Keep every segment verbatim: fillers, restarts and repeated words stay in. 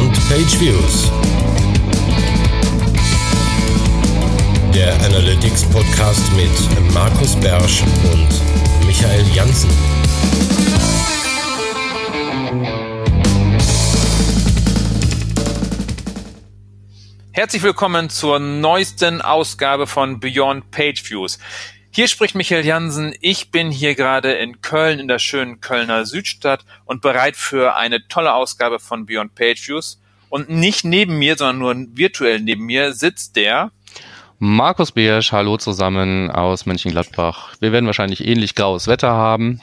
Beyond Page Views, der Analytics Podcast mit Markus Bersch und Michael Janssen. Herzlich willkommen zur neuesten Ausgabe von Beyond Page Views. Hier spricht Michael Janssen. Ich bin hier gerade in Köln, in der schönen Kölner Südstadt und bereit für eine tolle Ausgabe von Beyond Page Views. Und nicht neben mir, sondern nur virtuell neben mir sitzt der Markus Bersch. Hallo zusammen aus Mönchengladbach. Wir werden wahrscheinlich ähnlich graues Wetter haben.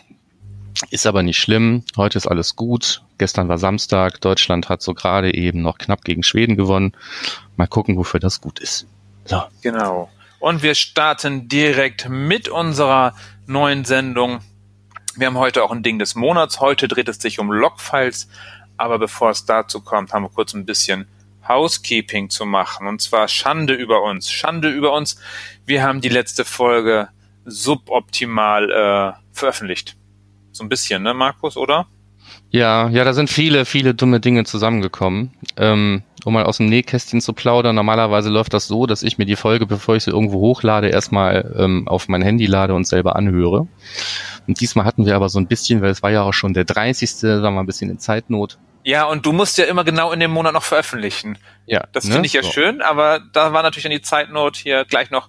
Ist aber nicht schlimm. Heute ist alles gut. Gestern war Samstag. Deutschland hat so gerade eben noch knapp gegen Schweden gewonnen. Mal gucken, wofür das gut ist. So. Genau. Und wir starten direkt mit unserer neuen Sendung. Wir haben heute auch ein Ding des Monats. Heute dreht es sich um Logfiles. Aber bevor es dazu kommt, haben wir kurz ein bisschen Housekeeping zu machen. Und zwar Schande über uns. Schande über uns. Wir haben die letzte Folge suboptimal äh, veröffentlicht. So ein bisschen, ne, Markus, oder? Ja, ja, da sind viele, viele dumme Dinge zusammengekommen. Ähm, um mal aus dem Nähkästchen zu plaudern, normalerweise läuft das so, dass ich mir die Folge, bevor ich sie irgendwo hochlade, erstmal ähm, auf mein Handy lade und selber anhöre. Und diesmal hatten wir aber so ein bisschen, weil es war ja auch schon der dreißigste, sagen wir ein bisschen in Zeitnot. Ja, und du musst ja immer genau in dem Monat noch veröffentlichen. Ja. Das ne? finde ich ja so. schön, aber da war natürlich dann die Zeitnot hier gleich noch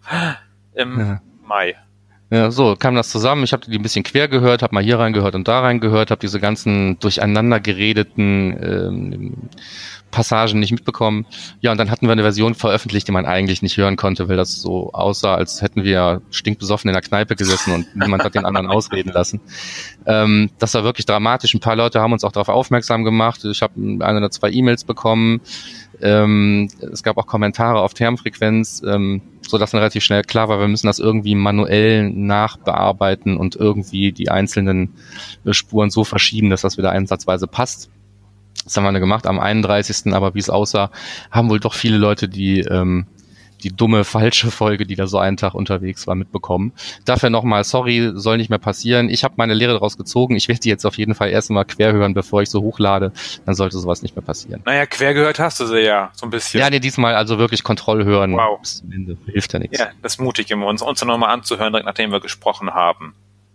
im Ja. Mai. Ja, so kam das zusammen. Ich habe die ein bisschen quer gehört, habe mal hier reingehört und da reingehört, habe diese ganzen durcheinander geredeten ähm, Passagen nicht mitbekommen. Ja, und dann hatten wir eine Version veröffentlicht, die man eigentlich nicht hören konnte, weil das so aussah, als hätten wir stinkbesoffen in der Kneipe gesessen und niemand hat den anderen ausreden lassen. Ähm, das war wirklich dramatisch. Ein paar Leute haben uns auch darauf aufmerksam gemacht. Ich habe eine oder zwei E-Mails bekommen. Ähm, es gab auch Kommentare auf Termfrequenz, ähm, so dass dann relativ schnell klar war, wir müssen das irgendwie manuell nachbearbeiten und irgendwie die einzelnen äh, Spuren so verschieben, dass das wieder einsatzweise passt. Das haben wir dann gemacht am einunddreißigsten Aber wie es aussah, haben wohl doch viele Leute die ähm, die dumme, falsche Folge, die da so einen Tag unterwegs war, mitbekommen. Dafür nochmal, sorry, soll nicht mehr passieren. Ich habe meine Lehre daraus gezogen. Ich werde die jetzt auf jeden Fall erst mal quer hören, bevor ich so hochlade. Dann sollte sowas nicht mehr passieren. Naja, quer gehört hast du sie ja, so ein bisschen. Ja, nee, diesmal also wirklich Kontroll hören. Wow. Bis zum Ende. Hilft ja nichts. Ja, das ist mutig immer, uns, uns dann nochmal anzuhören, direkt nachdem wir gesprochen haben.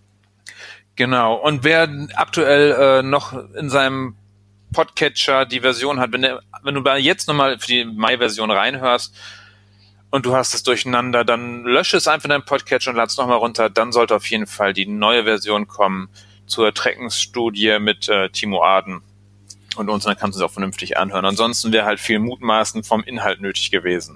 Genau. Und wer aktuell äh, noch in seinem Podcatcher die Version hat, wenn, der, wenn du da jetzt nochmal für die Mai-Version reinhörst, und du hast es durcheinander, dann lösche es einfach in deinem Podcatcher und lad es nochmal runter. Dann sollte auf jeden Fall die neue Version kommen zur Tracking-Studie mit äh, Timo Aden und uns. Dann kannst du es auch vernünftig anhören. Ansonsten wäre halt viel Mutmaßen vom Inhalt nötig gewesen.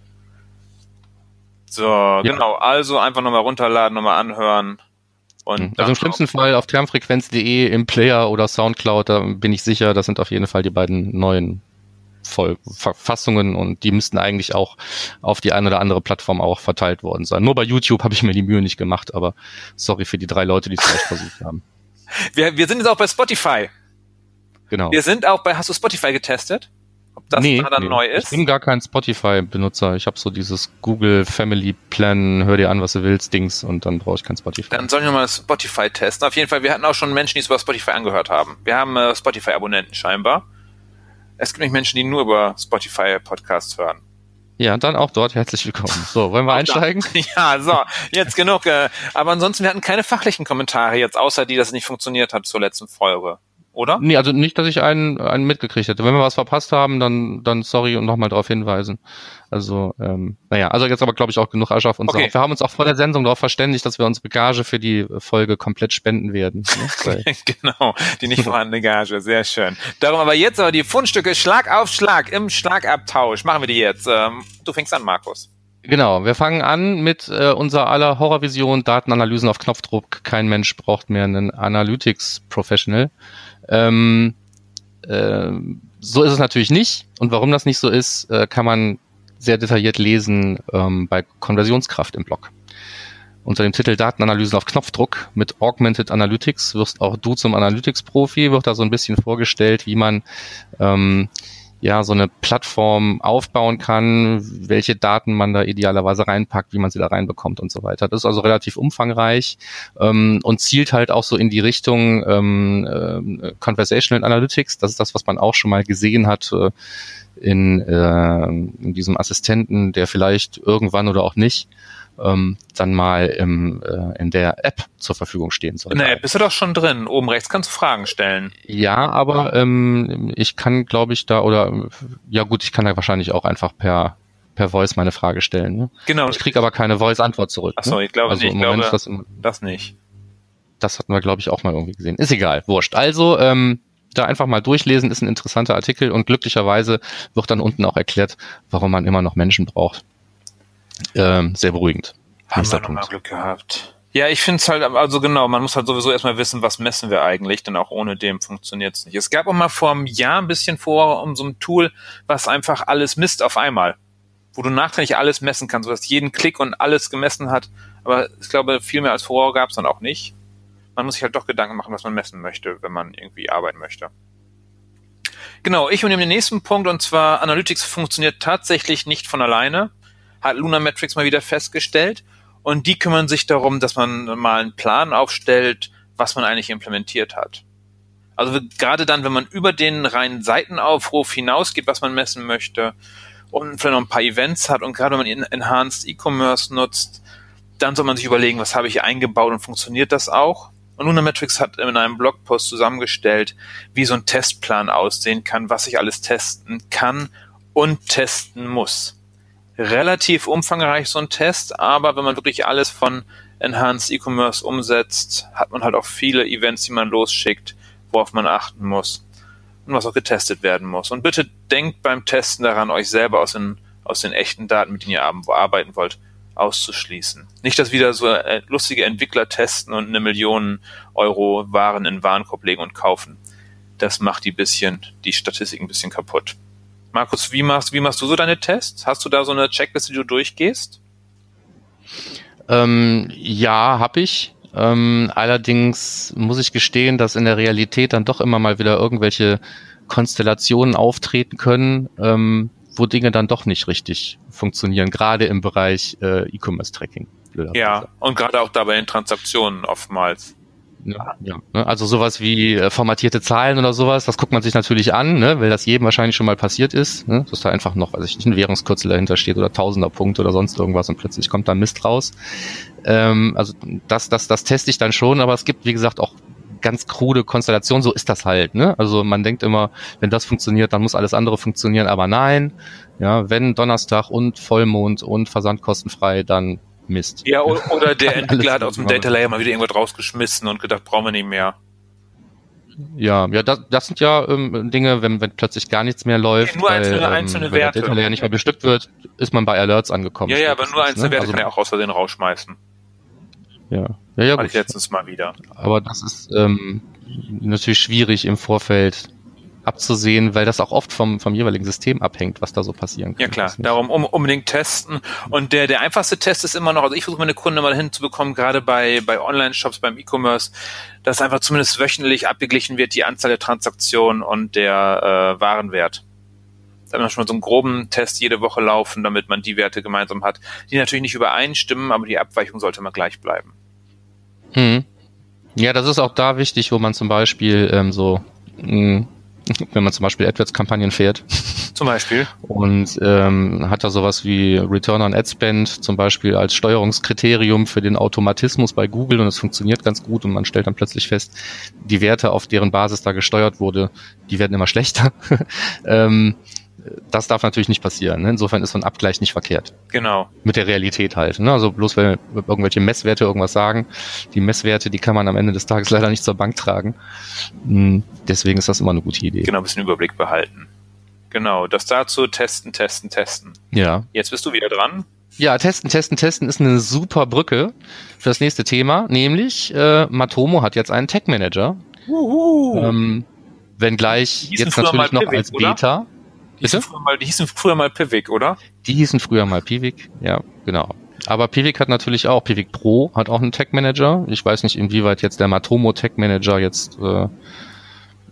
So, ja. Genau. Also einfach nochmal runterladen, nochmal anhören. Und also im schlimmsten Fall auf termfrequenz punkt de im Player oder Soundcloud, da bin ich sicher, das sind auf jeden Fall die beiden neuen Voll Verfassungen und die müssten eigentlich auch auf die eine oder andere Plattform auch verteilt worden sein. Nur bei YouTube habe ich mir die Mühe nicht gemacht, aber sorry für die drei Leute, die es vielleicht versucht haben. Wir, wir sind jetzt auch bei Spotify. Genau. Wir sind auch bei, hast du Spotify getestet? Ob das nee, da dann nee. neu ist? Ich bin gar kein Spotify-Benutzer. Ich habe so dieses Google Family Plan, hör dir an, was du willst, Dings und dann brauche ich kein Spotify. Dann sollen wir mal Spotify testen. Auf jeden Fall, wir hatten auch schon Menschen, die es über Spotify angehört haben. Wir haben äh, Spotify-Abonnenten scheinbar. Es gibt nicht Menschen, die nur über Spotify Podcasts hören. Ja, dann auch dort herzlich willkommen. So, wollen wir auch einsteigen? Da. Ja, so, jetzt genug. Äh, aber ansonsten, wir hatten keine fachlichen Kommentare jetzt, außer die, dass es nicht funktioniert hat zur letzten Folge. Oder? Nee, also nicht, dass ich einen, einen mitgekriegt hätte. Wenn wir was verpasst haben, dann, dann sorry und nochmal darauf hinweisen. Also, ähm, naja, also jetzt aber, glaube ich, auch genug Asche auf uns. Okay. Wir haben uns auch vor der Sendung darauf verständigt, dass wir unsere Gage für die Folge komplett spenden werden. Ne? Genau, die nicht vorhandene Gage, sehr schön. Darum aber jetzt aber die Fundstücke Schlag auf Schlag im Schlagabtausch. Machen wir die jetzt. Ähm, du fängst an, Markus. Genau, wir fangen an mit äh, unserer aller Horrorvision, Datenanalysen auf Knopfdruck. Kein Mensch braucht mehr einen Analytics-Professional. Ähm, äh, so ist es natürlich nicht. Und warum das nicht so ist, äh, kann man sehr detailliert lesen ähm, bei Konversionskraft im Blog. Unter dem Titel Datenanalysen auf Knopfdruck mit Augmented Analytics wirst auch du zum Analytics-Profi, wird da so ein bisschen vorgestellt, wie man ähm, ja, so eine Plattform aufbauen kann, welche Daten man da idealerweise reinpackt, wie man sie da reinbekommt und so weiter. Das ist also relativ umfangreich ähm, und zielt halt auch so in die Richtung ähm, äh, Conversational Analytics. Das ist das, was man auch schon mal gesehen hat äh, in, äh, in diesem Assistenten, der vielleicht irgendwann oder auch nicht ähm, dann mal im, äh, in der App zur Verfügung stehen soll. In der App bist du doch schon drin. Oben rechts kannst du Fragen stellen. Ja, aber ähm, ich kann, glaube ich, da oder ja gut, ich kann da wahrscheinlich auch einfach per per Voice meine Frage stellen. Ne? Genau. Ich kriege aber keine Voice-Antwort zurück. Achso, ich glaube also nicht. Ich glaube, das, das nicht. Das hatten wir, glaube ich, auch mal irgendwie gesehen. Ist egal, wurscht. Also ähm, da einfach mal durchlesen, ist ein interessanter Artikel und glücklicherweise wird dann unten auch erklärt, warum man immer noch Menschen braucht. Ähm, sehr beruhigend. Haben wir nochmal Glück gehabt. Ja, ich finde es halt, also genau, man muss halt sowieso erstmal wissen, was messen wir eigentlich, denn auch ohne dem funktioniert es nicht. Es gab auch mal vor einem Jahr ein bisschen vor um so ein Tool, was einfach alles misst auf einmal, wo du nachträglich alles messen kannst, sodass jeden Klick und alles gemessen hat, aber ich glaube, viel mehr als vorher gab es dann auch nicht. Man muss sich halt doch Gedanken machen, was man messen möchte, wenn man irgendwie arbeiten möchte. Genau, ich nehme den nächsten Punkt, und zwar Analytics funktioniert tatsächlich nicht von alleine, hat Lunametrics mal wieder festgestellt. Und die kümmern sich darum, dass man mal einen Plan aufstellt, was man eigentlich implementiert hat. Also gerade dann, wenn man über den reinen Seitenaufruf hinausgeht, was man messen möchte, und vielleicht noch ein paar Events hat, und gerade wenn man Enhanced E-Commerce nutzt, dann soll man sich überlegen, was habe ich eingebaut und funktioniert das auch? Und Lunametrics hat in einem Blogpost zusammengestellt, wie so ein Testplan aussehen kann, was ich alles testen kann und testen muss. Relativ umfangreich so ein Test, aber wenn man wirklich alles von Enhanced E-Commerce umsetzt, hat man halt auch viele Events, die man losschickt, worauf man achten muss und was auch getestet werden muss. Und bitte denkt beim Testen daran, euch selber aus den, aus den echten Daten, mit denen ihr arbeiten wollt, auszuschließen. Nicht, dass wieder so lustige Entwickler testen und eine Million Euro Waren in den Warenkorb legen und kaufen. Das macht die bisschen, die Statistik ein bisschen kaputt. Markus, wie machst, wie machst du so deine Tests? Hast du da so eine Checkliste, die du durchgehst? Ähm, ja, habe ich. Ähm, allerdings muss ich gestehen, dass in der Realität dann doch immer mal wieder irgendwelche Konstellationen auftreten können, ähm, wo Dinge dann doch nicht richtig funktionieren, gerade im Bereich äh, E-Commerce-Tracking. Ja, und gerade auch da bei den Transaktionen oftmals. Ja, ja, also sowas wie äh, formatierte Zahlen oder sowas, das guckt man sich natürlich an, ne, weil das jedem wahrscheinlich schon mal passiert ist, ne, dass da einfach noch, weiß ich nicht, ein Währungskürzel dahinter steht oder Tausenderpunkt oder sonst irgendwas und plötzlich kommt da Mist raus. Ähm, also das, das, das teste ich dann schon, aber es gibt, wie gesagt, auch ganz krude Konstellationen, so ist das halt, ne? Also man denkt immer, wenn das funktioniert, dann muss alles andere funktionieren, aber nein, ja, wenn Donnerstag und Vollmond und versandkostenfrei, dann Mist. Ja, oder der Entwickler hat aus dem Data Layer mal wieder irgendwas rausgeschmissen und gedacht, brauchen wir nicht mehr. Ja, ja, das, das sind ja ähm, Dinge, wenn, wenn plötzlich gar nichts mehr läuft, nur weil, einzelne, ähm, einzelne weil Werte. der Data Layer nicht mehr bestückt wird, ist man bei Alerts angekommen. Ja, ja, aber nur einzelne ne? Werte also, kann er auch aus Versehen rausschmeißen. Ja, ja, ja. War ich letztens mal wieder. Aber das ist ähm, natürlich schwierig im Vorfeld abzusehen, weil das auch oft vom, vom jeweiligen System abhängt, was da so passieren kann. Ja klar, darum um, unbedingt testen. Und der der einfachste Test ist immer noch, also ich versuche meine Kunden mal hinzubekommen, gerade bei bei Online-Shops, beim E-Commerce, dass einfach zumindest wöchentlich abgeglichen wird, die Anzahl der Transaktionen und der äh, Warenwert. Da hat man schon mal so einen groben Test jede Woche laufen, damit man die Werte gemeinsam hat, die natürlich nicht übereinstimmen, aber die Abweichung sollte immer gleich bleiben. Hm. Ja, das ist auch da wichtig, wo man zum Beispiel ähm, so mh, wenn man zum Beispiel AdWords-Kampagnen fährt. Zum Beispiel. Und ähm, hat da sowas wie Return on Ad Spend zum Beispiel als Steuerungskriterium für den Automatismus bei Google, und es funktioniert ganz gut und man stellt dann plötzlich fest, die Werte, auf deren Basis da gesteuert wurde, die werden immer schlechter. ähm, das darf natürlich nicht passieren. Ne? Insofern ist so ein Abgleich nicht verkehrt. Genau. Mit der Realität halt. Ne? Also bloß weil irgendwelche Messwerte irgendwas sagen, die Messwerte, die kann man am Ende des Tages leider nicht zur Bank tragen. Deswegen ist das immer eine gute Idee. Genau, ein bisschen Überblick behalten. Genau, das dazu testen, testen, testen. Ja. Jetzt bist du wieder dran. Ja, testen, testen, testen ist eine super Brücke für das nächste Thema, nämlich äh, Matomo hat jetzt einen Tag Manager. Uhu. Ähm, wenngleich jetzt natürlich noch Pivik, als Beta. Oder? Die hießen, früher mal, die hießen früher mal Pivik, oder? Die hießen früher mal Pivik, ja, genau. Aber Pivik hat natürlich auch, Pivik Pro hat auch einen Tag Manager. Ich weiß nicht, inwieweit jetzt der Matomo Tag Manager jetzt äh,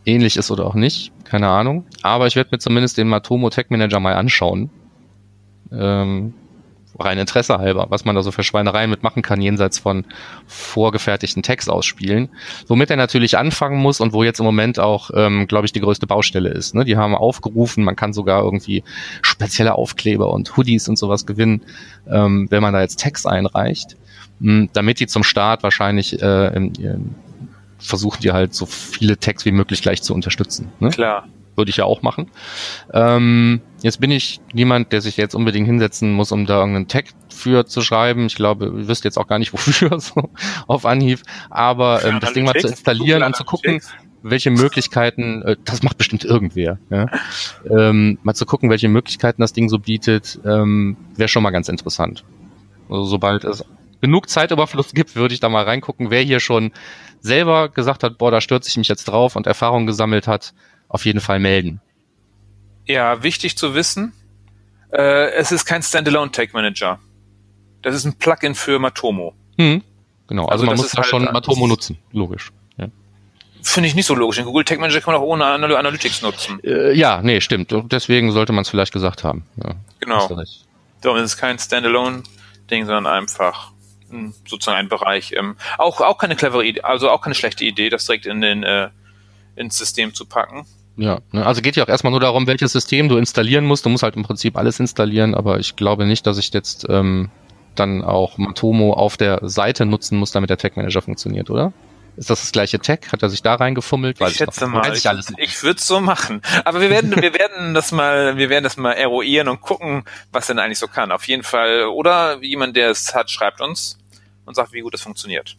ähnlich ist oder auch nicht, keine Ahnung. Aber ich werde mir zumindest den Matomo Tag Manager mal anschauen. Ähm, rein Interesse halber, was man da so für Schweinereien mitmachen kann, jenseits von vorgefertigten Tags ausspielen. Womit er natürlich anfangen muss und wo jetzt im Moment auch, ähm, glaube ich, die größte Baustelle ist. Ne? Die haben aufgerufen, man kann sogar irgendwie spezielle Aufkleber und Hoodies und sowas gewinnen, ähm, wenn man da jetzt Tags einreicht. Mh, damit die zum Start wahrscheinlich äh, im, im, versuchen die halt so viele Tags wie möglich gleich zu unterstützen. Ne? Klar. Würde ich ja auch machen. Ähm, jetzt bin ich niemand, der sich jetzt unbedingt hinsetzen muss, um da irgendeinen Tag für zu schreiben. Ich glaube, ihr wisst jetzt auch gar nicht, wofür, so auf Anhieb. Aber ähm, das Ding mal zu installieren und zu gucken, welche Möglichkeiten, äh, das macht bestimmt irgendwer, ja? ähm, mal zu gucken, welche Möglichkeiten das Ding so bietet, ähm, wäre schon mal ganz interessant. Also sobald es genug Zeitüberfluss gibt, würde ich da mal reingucken, wer hier schon selber gesagt hat, boah, da stürze ich mich jetzt drauf und Erfahrung gesammelt hat, auf jeden Fall melden. Ja, wichtig zu wissen, äh, es ist kein Standalone Tag Manager. Das ist ein Plugin für Matomo. Hm, genau, also, also man muss da halt schon Matomo nutzen, logisch. Ja. Finde ich nicht so logisch. Den Google Tag Manager kann man auch ohne Anal- Analytics nutzen. Äh, ja, nee, stimmt. Deswegen sollte man es vielleicht gesagt haben. Ja, genau. Darum ist es kein Standalone-Ding, sondern einfach mh, sozusagen ein Bereich. Ähm, auch, auch keine clevere Idee, also auch keine schlechte Idee, das direkt in den, äh, ins System zu packen. Ja, ne, also geht ja auch erstmal nur darum, welches System du installieren musst. Du musst halt im Prinzip alles installieren, aber ich glaube nicht, dass ich jetzt ähm, dann auch Matomo auf der Seite nutzen muss, damit der Tag Manager funktioniert, oder? Ist das das gleiche Tag? Hat er sich da reingefummelt? Weiß ich schätze mal. Weiß ich alles nicht. Ich würde es so machen. Aber wir werden, wir werden das mal, wir werden das mal eruieren und gucken, was denn eigentlich so kann. Auf jeden Fall. Oder jemand, der es hat, schreibt uns und sagt, wie gut das funktioniert.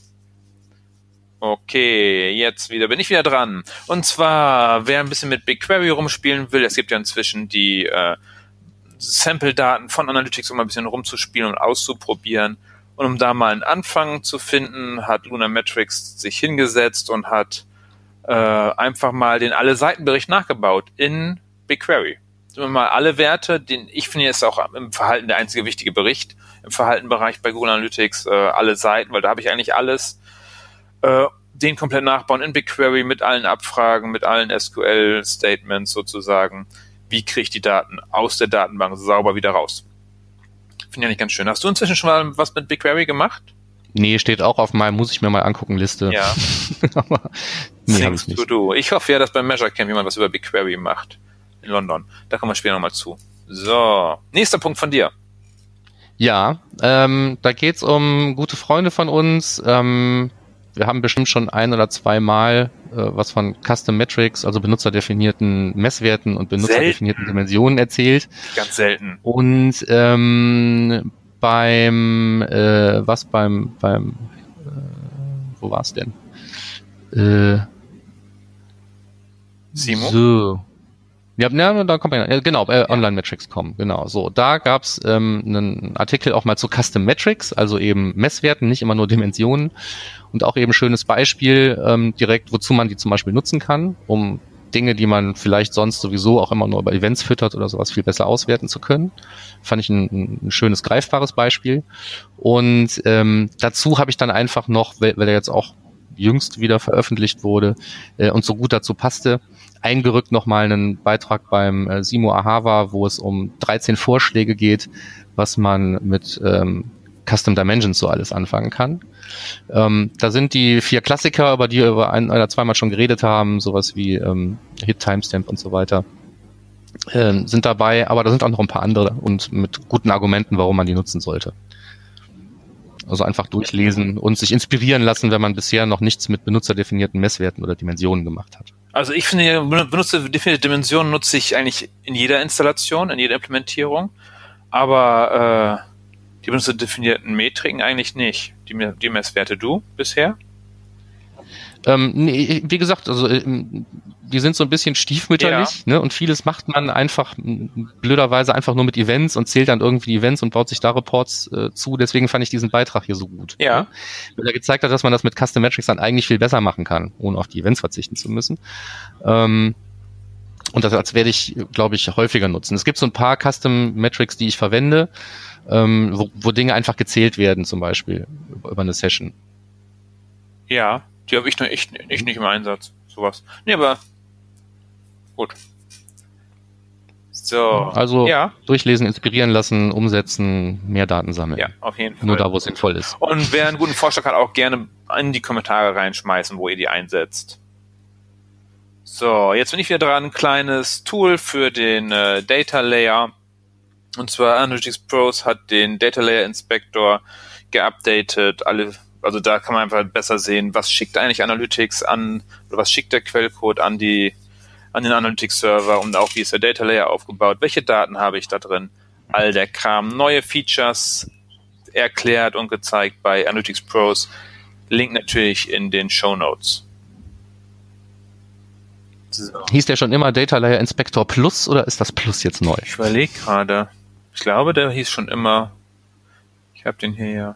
Okay, jetzt wieder bin ich wieder dran. Und zwar, wer ein bisschen mit BigQuery rumspielen will, es gibt ja inzwischen die äh, Sample-Daten von Analytics, um ein bisschen rumzuspielen und auszuprobieren. Und um da mal einen Anfang zu finden, hat Lunametrics sich hingesetzt und hat äh, einfach mal den Alle-Seiten-Bericht nachgebaut in BigQuery. Mal alle Werte, den ich finde, ist auch im Verhalten der einzige wichtige Bericht, im Verhaltenbereich bei Google Analytics, äh, alle Seiten, weil da habe ich eigentlich alles. Äh, den komplett nachbauen in BigQuery mit allen Abfragen, mit allen S Q L-Statements sozusagen. Wie kriege ich die Daten aus der Datenbank sauber wieder raus? Finde ich eigentlich ganz schön. Hast du inzwischen schon mal was mit BigQuery gemacht? Nee, steht auch auf meinem, muss ich mir mal angucken, Liste. Ja. Aber nee, hab ich nicht. To do. Ich hoffe ja, dass beim Measure Camp jemand was über BigQuery macht. In London. Da kommen wir später nochmal zu. So, nächster Punkt von dir. Ja, ähm, da geht's um gute Freunde von uns. Ähm, wir haben bestimmt schon ein oder zwei Mal äh, was von Custom Metrics, also benutzerdefinierten Messwerten und benutzerdefinierten selten. Dimensionen erzählt. Ganz selten. Und ähm, beim, äh, was beim, beim, äh, wo war's denn? Äh, Simo? So. Ja, ne, da kommt man, ja, genau, äh, Online Metrics Punkt com, genau, so. Da gab's ähm, einen Artikel auch mal zu Custom Metrics, also eben Messwerten, nicht immer nur Dimensionen und auch eben schönes Beispiel ähm, direkt, wozu man die zum Beispiel nutzen kann, um Dinge, die man vielleicht sonst sowieso auch immer nur über Events füttert oder sowas, viel besser auswerten zu können. Fand ich ein, ein schönes, greifbares Beispiel. Und ähm, dazu habe ich dann einfach noch, weil, weil er jetzt auch jüngst wieder veröffentlicht wurde äh, und so gut dazu passte, eingerückt nochmal einen Beitrag beim äh, Simo Ahava, wo es um dreizehn Vorschläge geht, was man mit ähm, Custom Dimensions so alles anfangen kann. Ähm, da sind die vier Klassiker, über die wir über ein oder zweimal schon geredet haben, sowas wie ähm, Hit Timestamp und so weiter, ähm, sind dabei, aber da sind auch noch ein paar andere und mit guten Argumenten, warum man die nutzen sollte. Also einfach durchlesen und sich inspirieren lassen, wenn man bisher noch nichts mit benutzerdefinierten Messwerten oder Dimensionen gemacht hat. Also ich finde, benutzerdefinierte Dimensionen nutze ich eigentlich in jeder Installation, in jeder Implementierung, aber äh, die benutzerdefinierten Metriken eigentlich nicht. Die, die Messwerte du bisher? Ähm, nee, wie gesagt, also die sind so ein bisschen stiefmütterlich, ja. Ne? Und vieles macht man einfach blöderweise einfach nur mit Events und zählt dann irgendwie die Events und baut sich da Reports äh, zu. Deswegen fand ich diesen Beitrag hier so gut. Ja. Ne? Weil er gezeigt hat, dass man das mit Custom Metrics dann eigentlich viel besser machen kann, ohne auf die Events verzichten zu müssen. Ähm, und das, das werde ich, glaube ich, häufiger nutzen. Es gibt so ein paar Custom Metrics, die ich verwende, ähm, wo, wo Dinge einfach gezählt werden, zum Beispiel über, über eine Session. Ja. Die habe ich noch echt, echt nicht im Einsatz, sowas. Nee, aber gut. So. Also ja. durchlesen, inspirieren lassen, umsetzen, mehr Daten sammeln. Ja, auf jeden Fall. Nur da, wo es sinnvoll ist. Und wer einen guten Vorschlag hat, auch gerne in die Kommentare reinschmeißen, wo ihr die einsetzt. So, jetzt bin ich wieder dran. Ein kleines Tool für den äh, Data Layer. Und zwar Analytics Pros hat den Data Layer Inspector geupdatet. Alle, also da kann man einfach besser sehen, was schickt eigentlich Analytics an, oder was schickt der Quellcode an die, an den Analytics Server und auch wie ist der Data Layer aufgebaut, welche Daten habe ich da drin, all der Kram, neue Features erklärt und gezeigt bei Analytics Pros. Link natürlich in den Shownotes. So. Hieß der schon immer Data Layer Inspector Plus oder ist das Plus jetzt neu? Ich überlege gerade. Ich glaube, der hieß schon immer. Ich habe den hier ja.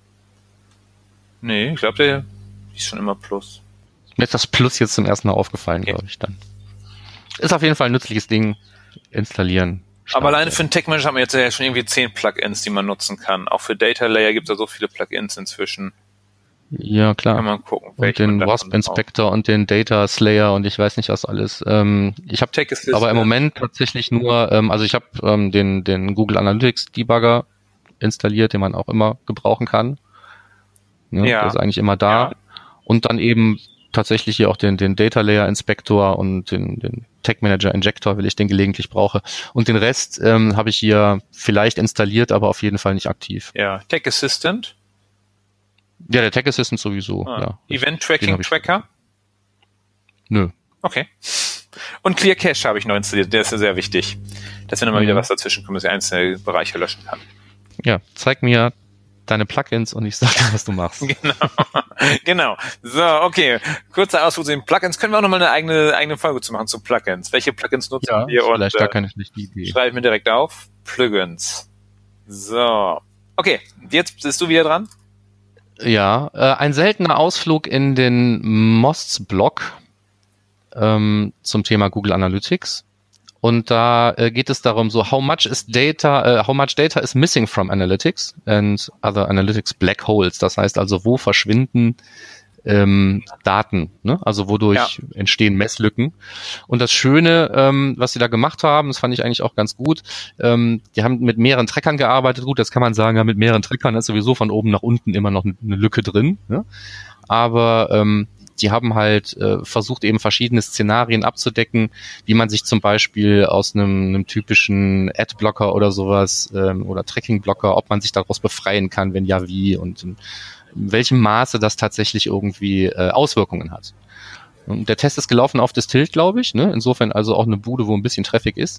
Nee, ich glaube, der hieß schon immer Plus. Mir ist das Plus jetzt zum ersten Mal aufgefallen, okay. glaube ich dann. Ist auf jeden Fall ein nützliches Ding. Installieren. Starten. Aber alleine für den Tech Manager haben wir jetzt ja schon irgendwie zehn Plugins, die man nutzen kann. Auch für Data Layer gibt es ja so viele Plugins inzwischen. Ja, klar. Kann man gucken. Und den Wasp Inspector und den Data Slayer und ich weiß nicht was alles. Ähm, ich habe aber im Moment tatsächlich nur, ähm, also ich habe ähm, den, den Google Analytics Debugger installiert, den man auch immer gebrauchen kann. Ne? Ja. Der ist eigentlich immer da. Ja. Und dann eben tatsächlich hier auch den, den Data Layer Inspector und den, den Tag Manager Injector, weil ich den gelegentlich brauche. Und den Rest ähm, habe ich hier vielleicht installiert, aber auf jeden Fall nicht aktiv. Ja, Tech Assistant. Ja, der Tag Assistant sowieso. Ah. Ja. Event Tracking Tracker? Nö. Okay. Und Clear Cache habe ich noch installiert. Der ist ja sehr wichtig, dass wenn immer mhm. wieder was dazwischen kommt, dass ich einzelne Bereiche löschen kann. Ja, zeig mir deine Plugins und ich sag dir, was du machst. Genau. Genau. So, okay. Kurzer Ausflug zu den Plugins. Können wir auch nochmal eine eigene, eigene Folge zu machen zu Plugins. Welche Plugins nutzen ja, wir? Und vielleicht gar keine schlechte Idee. Schreibe ich mir direkt auf. Plugins. So. Okay. Jetzt bist du wieder dran. Ja, äh, ein seltener Ausflug in den Mosts-Blog ähm, zum Thema Google Analytics. Und da äh, geht es darum, so how much is data, uh, how much data is missing from analytics and other analytics black holes. Das heißt also, wo verschwinden ähm, Daten, ne? Also wodurch ja. entstehen Messlücken. Und das Schöne, ähm, was sie da gemacht haben, das fand ich eigentlich auch ganz gut, ähm, die haben mit mehreren Trackern gearbeitet. Gut, das kann man sagen, ja, mit mehreren Trackern ist sowieso von oben nach unten immer noch eine Lücke drin. Ne? Aber ähm, die haben halt äh, versucht, eben verschiedene Szenarien abzudecken, wie man sich zum Beispiel aus einem, einem typischen Adblocker oder sowas ähm, oder Tracking-Blocker, ob man sich daraus befreien kann, wenn ja, wie und in, in welchem Maße das tatsächlich irgendwie äh, Auswirkungen hat. Und der Test ist gelaufen auf Distilled, glaube ich, ne? Insofern also auch eine Bude, wo ein bisschen Traffic ist.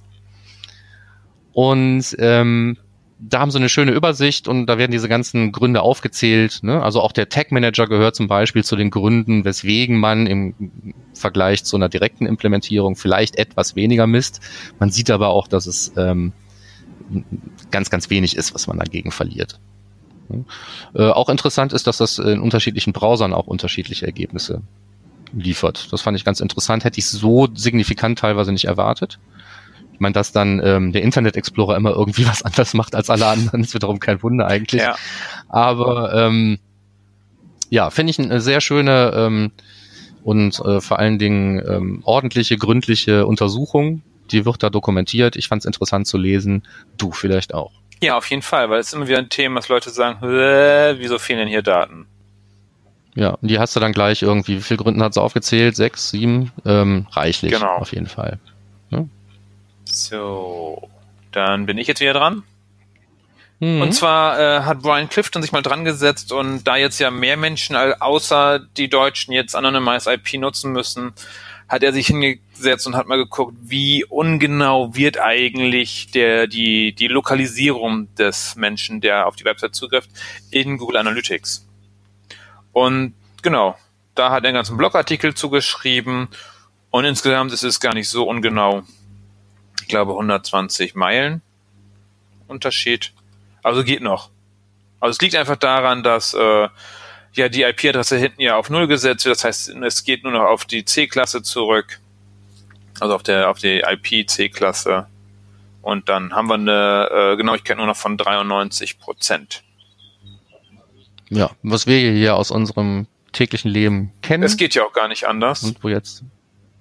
Und ähm, da haben sie eine schöne Übersicht und da werden diese ganzen Gründe aufgezählt. Ne? Also auch der Tag Manager gehört zum Beispiel zu den Gründen, weswegen man im Vergleich zu einer direkten Implementierung vielleicht etwas weniger misst. Man sieht aber auch, dass es ähm, ganz, ganz wenig ist, was man dagegen verliert. Äh, auch interessant ist, dass das in unterschiedlichen Browsern auch unterschiedliche Ergebnisse liefert. Das fand ich ganz interessant. Hätte ich so signifikant teilweise nicht erwartet. Ich meine, dass dann ähm, der Internet Explorer immer irgendwie was anderes macht als alle anderen, ist wiederum kein Wunder eigentlich. Ja. Aber ähm, ja, finde ich eine sehr schöne ähm, und äh, vor allen Dingen ähm, ordentliche, gründliche Untersuchung. Die wird da dokumentiert. Ich fand es interessant zu lesen. Du vielleicht auch. Ja, auf jeden Fall, weil es ist immer wieder ein Thema, dass Leute sagen, wieso fehlen denn hier Daten? Ja, und die hast du dann gleich irgendwie, wie viele Gründe hat sie aufgezählt? Sechs, sieben? Ähm, reichlich, genau. Auf jeden Fall. Ja? So, dann bin ich jetzt wieder dran. Mhm. Und zwar äh, hat Brian Clifton sich mal dran gesetzt und da jetzt ja mehr Menschen außer die Deutschen jetzt Anonymized I P nutzen müssen, hat er sich hingesetzt und hat mal geguckt, wie ungenau wird eigentlich der die die Lokalisierung des Menschen, der auf die Website zugreift, in Google Analytics. Und genau, da hat er einen ganzen Blogartikel zugeschrieben und insgesamt ist es gar nicht so ungenau. Ich glaube hundertzwanzig Meilen Unterschied. Also geht noch. Also es liegt einfach daran, dass äh, ja die I P-Adresse hinten ja auf Null gesetzt wird. Das heißt, es geht nur noch auf die C-Klasse zurück. Also auf der auf die I P-C-Klasse. Und dann haben wir eine äh, Genauigkeit nur noch von dreiundneunzig Prozent. Ja, was wir hier aus unserem täglichen Leben kennen. Es geht ja auch gar nicht anders. Und wo jetzt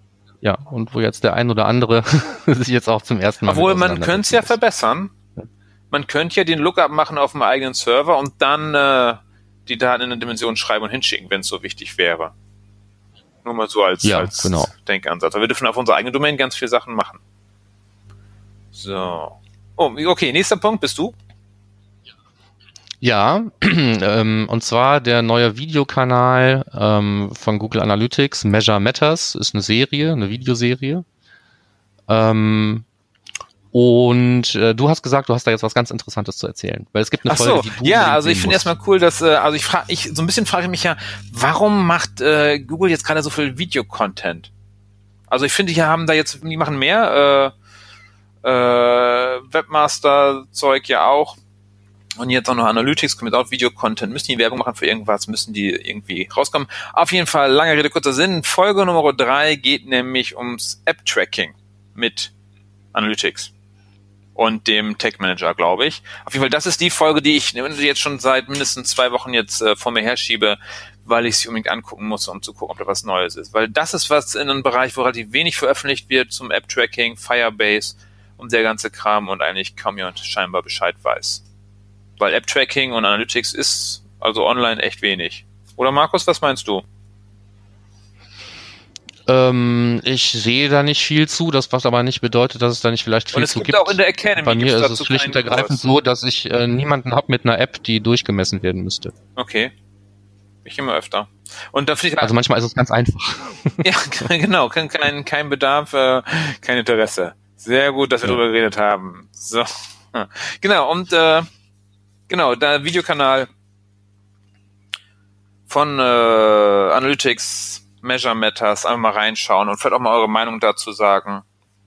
ja, und wo jetzt der ein oder andere sich jetzt auch zum ersten Mal... Obwohl, man könnte es ja verbessern. Man könnte ja den Lookup machen auf dem eigenen Server und dann äh, die Daten in eine Dimension schreiben und hinschicken, wenn es so wichtig wäre. Nur mal so als, ja, als genau. Denkansatz. Aber wir dürfen auf unserer eigenen Domain ganz viele Sachen machen. So. Oh, okay, nächster Punkt, bist du? Ja, ähm, und zwar der neue Videokanal ähm, von Google Analytics, Measure Matters, ist eine Serie, eine Videoserie. Ähm, und äh, du hast gesagt, du hast da jetzt was ganz Interessantes zu erzählen, weil es gibt eine Ach Folge, so, die du ja, also ich sehen finde musst. erstmal cool, dass, äh, also ich frage, ich so ein bisschen frage mich ja, warum macht äh, Google jetzt gerade so viel Videocontent? Also ich finde, die haben da jetzt, die machen mehr, äh, äh, Webmaster-Zeug ja auch. Und jetzt auch noch Analytics, kommt auch Video-Content. Müssen die Werbung machen für irgendwas, müssen die irgendwie rauskommen. Auf jeden Fall, lange Rede, kurzer Sinn. Folge Nummer drei geht nämlich ums App-Tracking mit Analytics und dem Tech-Manager, glaube ich. Auf jeden Fall, das ist die Folge, die ich jetzt schon seit mindestens zwei Wochen jetzt äh, vor mir herschiebe, weil ich sie unbedingt angucken muss, um zu gucken, ob da was Neues ist. Weil das ist was in einem Bereich, wo relativ wenig veröffentlicht wird zum App-Tracking, Firebase und der ganze Kram und eigentlich kaum jemand scheinbar Bescheid weiß. Weil App-Tracking und Analytics ist also online echt wenig. Oder Markus, was meinst du? Ähm, ich sehe da nicht viel zu, das was aber nicht bedeutet, dass es da nicht vielleicht viel und es zu gibt. gibt. Auch in der Academy. Bei mir ist es dazu schlicht und keinen ergreifend Kurs. so, dass ich äh, niemanden habe mit einer App, die durchgemessen werden müsste. Okay. Ich immer öfter. Und da finde ich, Also manchmal ist es ganz einfach. ja, genau, kein, kein, kein Bedarf, äh, kein Interesse. Sehr gut, dass wir Ja. drüber geredet haben. So. Genau, und äh, genau, der Videokanal von äh, Analytics, Measure Matters, einfach mal reinschauen und vielleicht auch mal eure Meinung dazu sagen.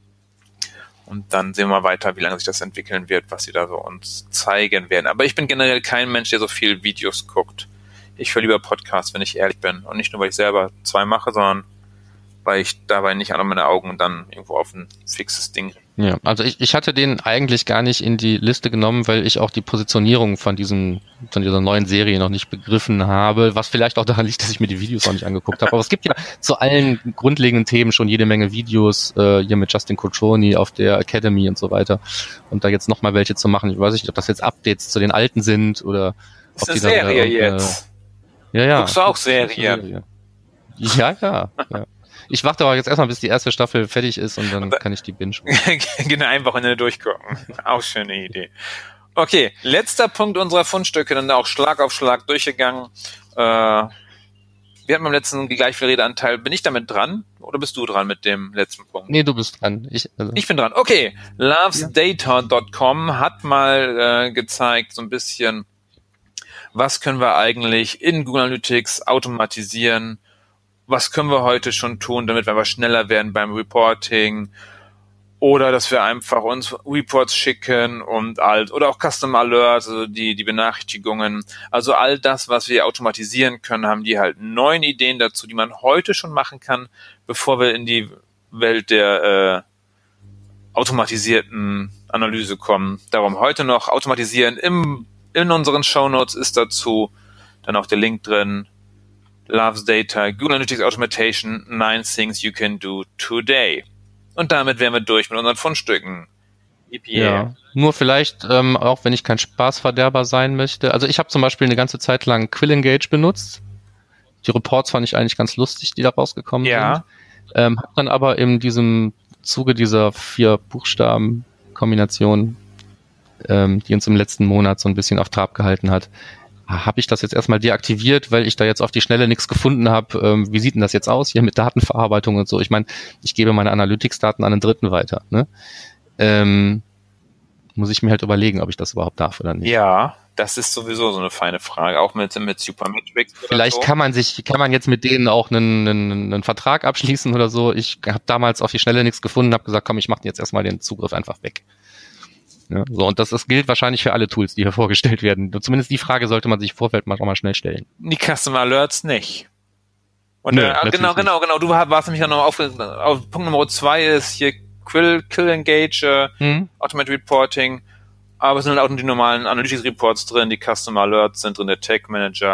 Und dann sehen wir mal weiter, wie lange sich das entwickeln wird, was sie da so uns zeigen werden. Aber ich bin generell kein Mensch, der so viel Videos guckt. Ich höre lieber Podcasts, wenn ich ehrlich bin. Und nicht nur, weil ich selber zwei mache, sondern weil ich dabei nicht an meine Augen dann irgendwo auf ein fixes Ding. Ja, also ich, ich hatte den eigentlich gar nicht in die Liste genommen, weil ich auch die Positionierung von diesem, von dieser neuen Serie noch nicht begriffen habe, was vielleicht auch daran liegt, dass ich mir die Videos noch nicht angeguckt habe. Aber es gibt ja zu allen grundlegenden Themen schon jede Menge Videos, äh, hier mit Justin Cotroni auf der Academy und so weiter. Und da jetzt nochmal welche zu machen, ich weiß nicht, ob das jetzt Updates zu den alten sind oder Das ob ist die eine da Serie irgendeine- jetzt. Ja, ja. Guckst du auch das ist eine Serien? Serie. Ja, ja, ja. Ich warte aber jetzt erstmal, bis die erste Staffel fertig ist und dann Und da- kann ich die binge. Genau, einfach in der durchgucken. Auch schöne Idee. Okay, letzter Punkt unserer Fundstücke, dann auch Schlag auf Schlag durchgegangen. Äh, wir hatten beim letzten gleich viel Redeanteil. Bin ich damit dran oder bist du dran mit dem letzten Punkt? Nee, du bist dran. Ich, also, Ich bin dran. Okay, loves data dot com hat mal äh, gezeigt, so ein bisschen, was können wir eigentlich in Google Analytics automatisieren? Was können wir heute schon tun, damit wir aber schneller werden beim Reporting? Oder dass wir einfach uns Reports schicken und alt, oder auch Custom Alerts, also die, die Benachrichtigungen. Also all das, was wir automatisieren können, haben die halt neun Ideen dazu, die man heute schon machen kann, bevor wir in die Welt der äh, automatisierten Analyse kommen. Darum heute noch automatisieren. Im, in unseren Shownotes ist dazu dann auch der Link drin. Loves Data, Google Analytics Automation, nine things you can do today. Und damit wären wir durch mit unseren Fundstücken. ja. ja. Nur vielleicht, ähm, auch wenn ich kein Spaßverderber sein möchte. Also ich habe zum Beispiel eine ganze Zeit lang QuillEngage benutzt. Die Reports fand ich eigentlich ganz lustig, die da rausgekommen Ja. sind. Ähm, hab dann aber in diesem Zuge dieser vier Buchstaben-Kombination, ähm, die uns im letzten Monat so ein bisschen auf Trab gehalten hat, habe ich das jetzt erstmal deaktiviert, weil ich da jetzt auf die Schnelle nichts gefunden habe. Ähm, wie sieht denn das jetzt aus hier mit Datenverarbeitung und so? Ich meine, ich gebe meine Analytics-Daten an einen Dritten weiter. Ne? Ähm, muss ich mir halt überlegen, ob ich das überhaupt darf oder nicht. Ja, das ist sowieso so eine feine Frage, auch mit, mit Supermetrics oder Vielleicht so. kann man sich, kann man jetzt mit denen auch einen, einen, einen Vertrag abschließen oder so. Ich habe damals auf die Schnelle nichts gefunden, habe gesagt, komm, ich mache jetzt erstmal den Zugriff einfach weg. Ja, so, und das, das gilt wahrscheinlich für alle Tools, die hier vorgestellt werden. Zumindest die Frage sollte man sich im Vorfeld mal, auch mal schnell stellen. Die Custom Alerts nicht. Und Nö, äh, natürlich genau, genau, genau. Du warst nämlich noch auf, auf Punkt Nummer zwei ist hier Quill, QuillEngage, äh, Hm? Automated Reporting. Aber es sind halt auch die normalen Analytics Reports drin, die Custom Alerts sind drin, der Tag Manager.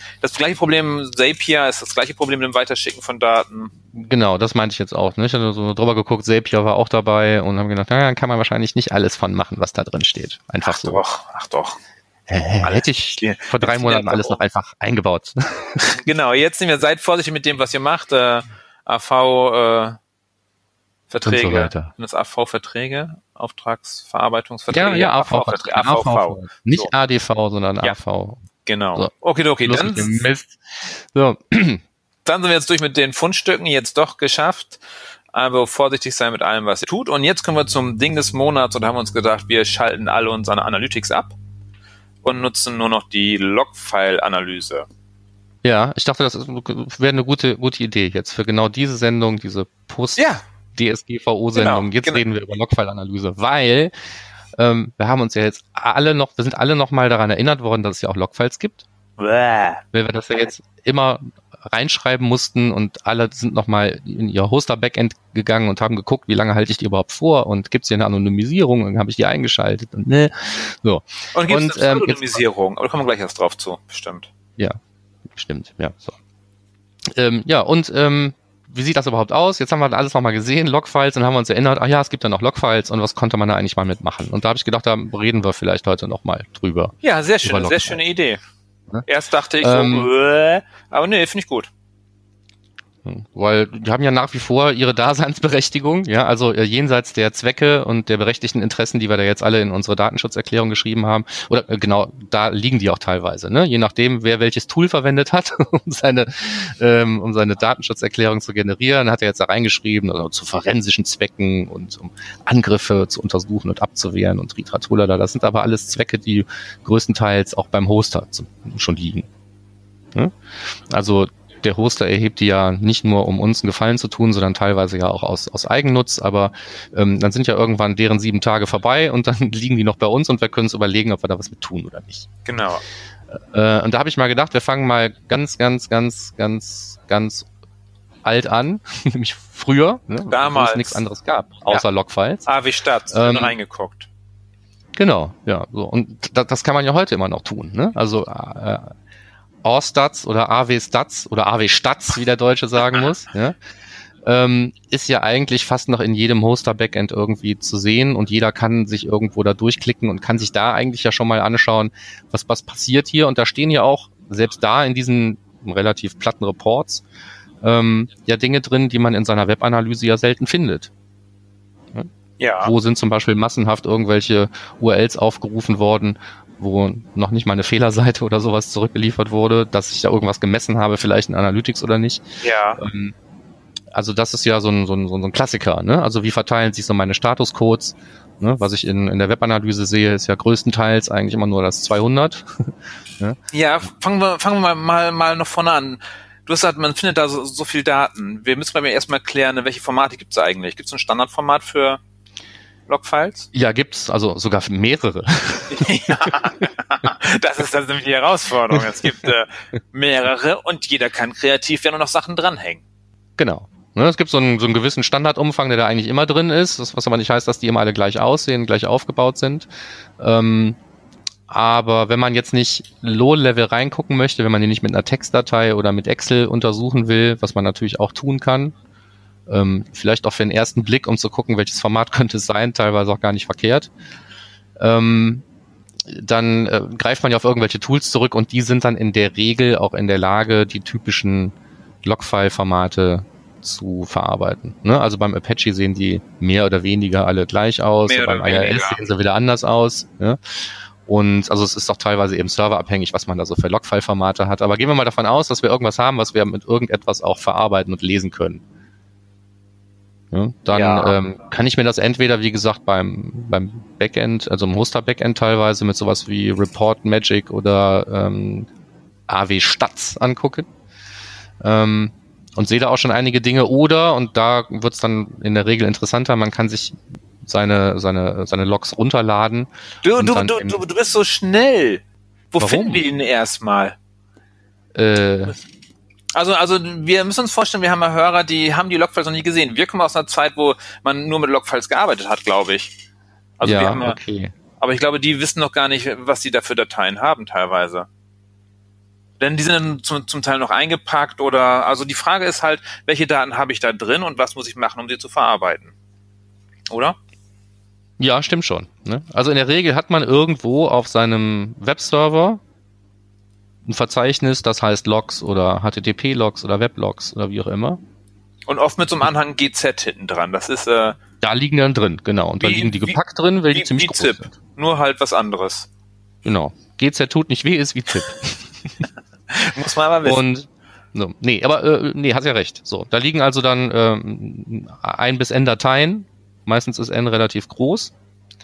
das gleiche Problem, Zapier ist das gleiche Problem mit dem Weiterschicken von Daten. Genau, das meinte ich jetzt auch. Ne? Ich hatte so drüber geguckt, Zapier war auch dabei und haben gedacht, naja, kann man wahrscheinlich nicht alles von machen, was da drin steht. Einfach ach so. Doch, ach doch. Äh, hätte ich vor drei Monaten alles noch einfach eingebaut. Genau, jetzt sind wir, seid vorsichtig mit dem, was ihr macht. Äh, A V äh, Verträge. Und so weiter. Das A V-Verträge, Auftragsverarbeitungsverträge. Ja, ja, A V. A V V. Nicht So. A D V, sondern Ja. A V. Genau. So. Okay, okay. Los Dann, mit dem Mist. So. dann sind wir jetzt durch mit den Fundstücken, jetzt doch geschafft. Aber vorsichtig sein mit allem, was ihr tut. Und jetzt kommen wir zum Ding des Monats und haben uns gedacht, wir schalten alle unsere Analytics ab und nutzen nur noch die Logfile-Analyse. Ja, ich dachte, das wäre eine gute, gute Idee jetzt für genau diese Sendung, diese Post-D S G V O-Sendung. Genau, jetzt genau. reden wir über Logfile-Analyse, weil ähm, wir haben uns ja jetzt alle noch, wir sind alle noch mal daran erinnert worden, dass es ja auch Logfiles gibt. Bäh. Weil wir das ja jetzt immer reinschreiben mussten und alle sind nochmal in ihr Hoster-Backend gegangen und haben geguckt, wie lange halte ich die überhaupt vor und gibt es hier eine Anonymisierung und dann habe ich die eingeschaltet und ne. So. Und gibt es Und, eine ähm, Pseudonymisierung? Aber da kommen wir gleich erst drauf zu, bestimmt. Ja, stimmt, ja, so. Ähm, ja, und ähm, wie sieht das überhaupt aus? Jetzt haben wir alles nochmal gesehen, Logfiles, und haben wir uns erinnert, ach ja, es gibt ja noch Logfiles und was konnte man da eigentlich mal mitmachen? Und da habe ich gedacht, da reden wir vielleicht heute nochmal drüber. Ja, sehr schön, Über sehr Logfiles. schöne Idee. Ne? Erst dachte ich Ähm, so, äh, aber nee, finde ich gut. Weil die haben ja nach wie vor ihre Daseinsberechtigung, ja, also äh, jenseits der Zwecke und der berechtigten Interessen, die wir da jetzt alle in unsere Datenschutzerklärung geschrieben haben, oder äh, genau, da liegen die auch teilweise, ne? Je nachdem, wer welches Tool verwendet hat, um seine ähm, um seine Datenschutzerklärung zu generieren, hat er jetzt da reingeschrieben, also zu forensischen Zwecken und um Angriffe zu untersuchen und abzuwehren und Tritratulala. Das sind aber alles Zwecke, die größtenteils auch beim Hoster zum, schon liegen. Ne? Also der Hoster erhebt die ja nicht nur, um uns einen Gefallen zu tun, sondern teilweise ja auch aus, aus Eigennutz, aber ähm, dann sind ja irgendwann deren sieben Tage vorbei und dann liegen die noch bei uns und wir können uns überlegen, ob wir da was mit tun oder nicht. Genau. Äh, und da habe ich mal gedacht, wir fangen mal ganz, ganz, ganz, ganz, ganz alt an, nämlich früher, ne, Damals. wo es nichts anderes gab, außer Ja. Logfiles. A wie Stadt, Ähm, reingeguckt. Genau, ja. So. Und das, das kann man ja heute immer noch tun. Ne? Also äh, A W Stats oder A W Stats oder A W Stats, wie der Deutsche sagen muss, ja, ähm, ist ja eigentlich fast noch in jedem Hoster-Backend irgendwie zu sehen und jeder kann sich irgendwo da durchklicken und kann sich da eigentlich ja schon mal anschauen, was, was passiert hier. Und da stehen ja auch, selbst da in diesen relativ platten Reports, ähm, ja Dinge drin, die man in seiner Webanalyse ja selten findet. Ja. Wo sind zum Beispiel massenhaft irgendwelche U R Ls aufgerufen worden, wo noch nicht mal eine Fehlerseite oder sowas zurückgeliefert wurde, dass ich da irgendwas gemessen habe, vielleicht in Analytics oder nicht. Ja. Ähm, also das ist ja so ein, so ein, so ein Klassiker, ne? Also wie verteilen sich so meine Statuscodes? Ne? Was ich in, in der Webanalyse sehe, ist ja größtenteils eigentlich immer nur das zweihundert. Ne? Ja, fangen wir, fangen wir mal, mal, mal noch vorne an. Du hast gesagt, man findet da so, so viel Daten. Wir müssen mal erstmal klären, welche Formate gibt es eigentlich? Gibt es ein Standardformat für Logfiles? Ja, gibt's, also sogar mehrere. Ja, das ist, das ist nämlich die Herausforderung. Es gibt äh, mehrere und jeder kann kreativ werden und noch Sachen dranhängen. Genau. Ne, es gibt so einen, so einen gewissen Standardumfang, der da eigentlich immer drin ist, das, was aber nicht heißt, dass die immer alle gleich aussehen, gleich aufgebaut sind. Ähm, aber wenn man jetzt nicht Low-Level reingucken möchte, wenn man die nicht mit einer Textdatei oder mit Excel untersuchen will, was man natürlich auch tun kann, ähm, vielleicht auch für den ersten Blick, um zu gucken, welches Format könnte es sein, teilweise auch gar nicht verkehrt, ähm, dann äh, greift man ja auf irgendwelche Tools zurück und die sind dann in der Regel auch in der Lage, die typischen Logfile-Formate zu verarbeiten. Ne? Also beim Apache sehen die mehr oder weniger alle gleich aus, Mehr beim oder I R S weniger. sehen sie wieder anders aus. Ne? Und also es ist doch teilweise eben serverabhängig, was man da so für Logfile-Formate hat. Aber gehen wir mal davon aus, dass wir irgendwas haben, was wir mit irgendetwas auch verarbeiten und lesen können. Ja, dann Ja. ähm, kann ich mir das entweder, wie gesagt, beim beim Backend, also im Hoster-Backend teilweise mit sowas wie Report Magic oder ähm, A W Stats angucken ähm, und sehe da auch schon einige Dinge. Oder, und da wird's dann in der Regel interessanter, man kann sich seine seine seine Logs runterladen. Du, und du, dann du, im- du, du bist so schnell. Wo Warum? finden wir ihn erstmal? Äh, Also, also wir müssen uns vorstellen, wir haben ja Hörer, die haben die Logfiles noch nie gesehen. Wir kommen aus einer Zeit, wo man nur mit Logfiles gearbeitet hat, glaube ich. Also wir ja, haben ja, okay. aber ich glaube, die wissen noch gar nicht, was die da für Dateien haben teilweise. Denn die sind dann zum, zum Teil noch eingepackt oder, also die Frage ist halt, welche Daten habe ich da drin und was muss ich machen, um sie zu verarbeiten? Oder? Ja, stimmt schon. Ne? Also in der Regel hat man irgendwo auf seinem Webserver ein Verzeichnis, das heißt Logs oder H T T P-Logs oder Weblogs oder wie auch immer. Und oft mit so einem Anhang G Z hinten dran. Das ist äh, da liegen die dann drin, genau. Und wie, da liegen die wie, gepackt drin, weil wie, die ziemlich wie groß ZIP. sind. Nur halt was anderes. Genau. G Z tut nicht weh, ist wie ZIP. Muss man aber wissen. Und so, nee, aber äh, nee, hast ja recht. So, da liegen also dann ähm, ein bis n Dateien. Meistens ist n relativ groß.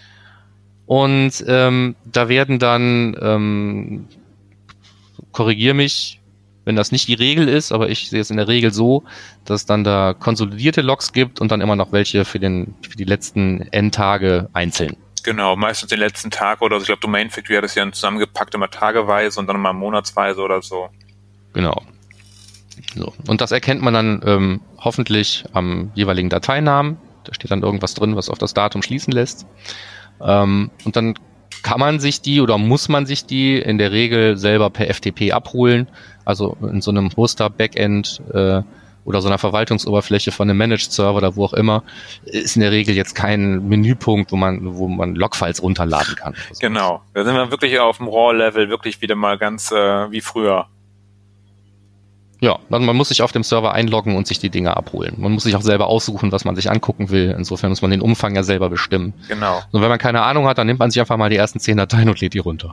Und ähm, da werden dann ähm, korrigier mich, wenn das nicht die Regel ist, aber ich sehe es in der Regel so, dass es dann da konsolidierte Logs gibt und dann immer noch welche für den für die letzten n Tage einzeln. Genau, meistens den letzten Tag oder so. Ich glaube, Domain Factory hat es ja zusammengepackt, immer tageweise und dann immer monatsweise oder so. Genau. So. Und das erkennt man dann ähm, hoffentlich am jeweiligen Dateinamen. Da steht dann irgendwas drin, was auf das Datum schließen lässt. Ähm, und dann kann man sich die oder muss man sich die in der Regel selber per F T P abholen. Also in so einem Hoster-Backend äh, oder so einer Verwaltungsoberfläche von einem Managed-Server oder wo auch immer, ist in der Regel jetzt kein Menüpunkt, wo man wo man Logfiles runterladen kann. Genau, da sind wir wirklich auf dem Raw-Level, wirklich wieder mal ganz äh, wie früher. Ja, also man muss sich auf dem Server einloggen und sich die Dinge abholen. Man muss sich auch selber aussuchen, was man sich angucken will. Insofern muss man den Umfang ja selber bestimmen. Genau. Und wenn man keine Ahnung hat, dann nimmt man sich einfach mal die ersten zehn Dateien und lädt die runter.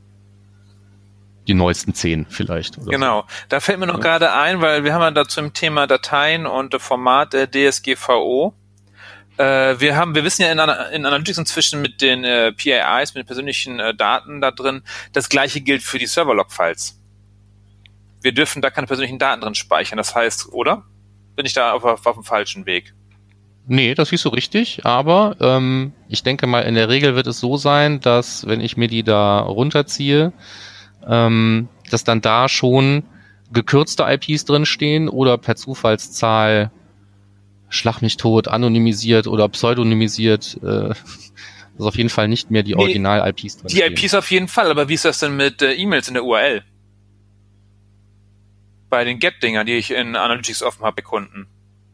Die neuesten zehn vielleicht. Oder genau. So. Da fällt mir noch ja. gerade ein, weil wir haben ja dazu im Thema Dateien und Format äh, D S G V O. Äh, wir haben, wir wissen ja in, in Analytics inzwischen mit den äh, P I Is, mit den persönlichen äh, Daten da drin, das gleiche gilt für die Server-Log-Files. Wir dürfen da keine persönlichen Daten drin speichern. Das heißt, oder? Bin ich da auf, auf, auf dem falschen Weg? Nee, das siehst du richtig, aber ähm, ich denke mal, in der Regel wird es so sein, dass wenn ich mir die da runterziehe, ähm, dass dann da schon gekürzte I Ps drinstehen oder per Zufallszahl schlag mich tot, anonymisiert oder pseudonymisiert, äh, dass auf jeden Fall nicht mehr die nee, Original-I Ps drinstehen. Die I Ps auf jeden Fall, aber wie ist das denn mit äh, E-Mails in der U R L? Bei den Get-Dinger, die ich in Analytics offen habe bei Kunden.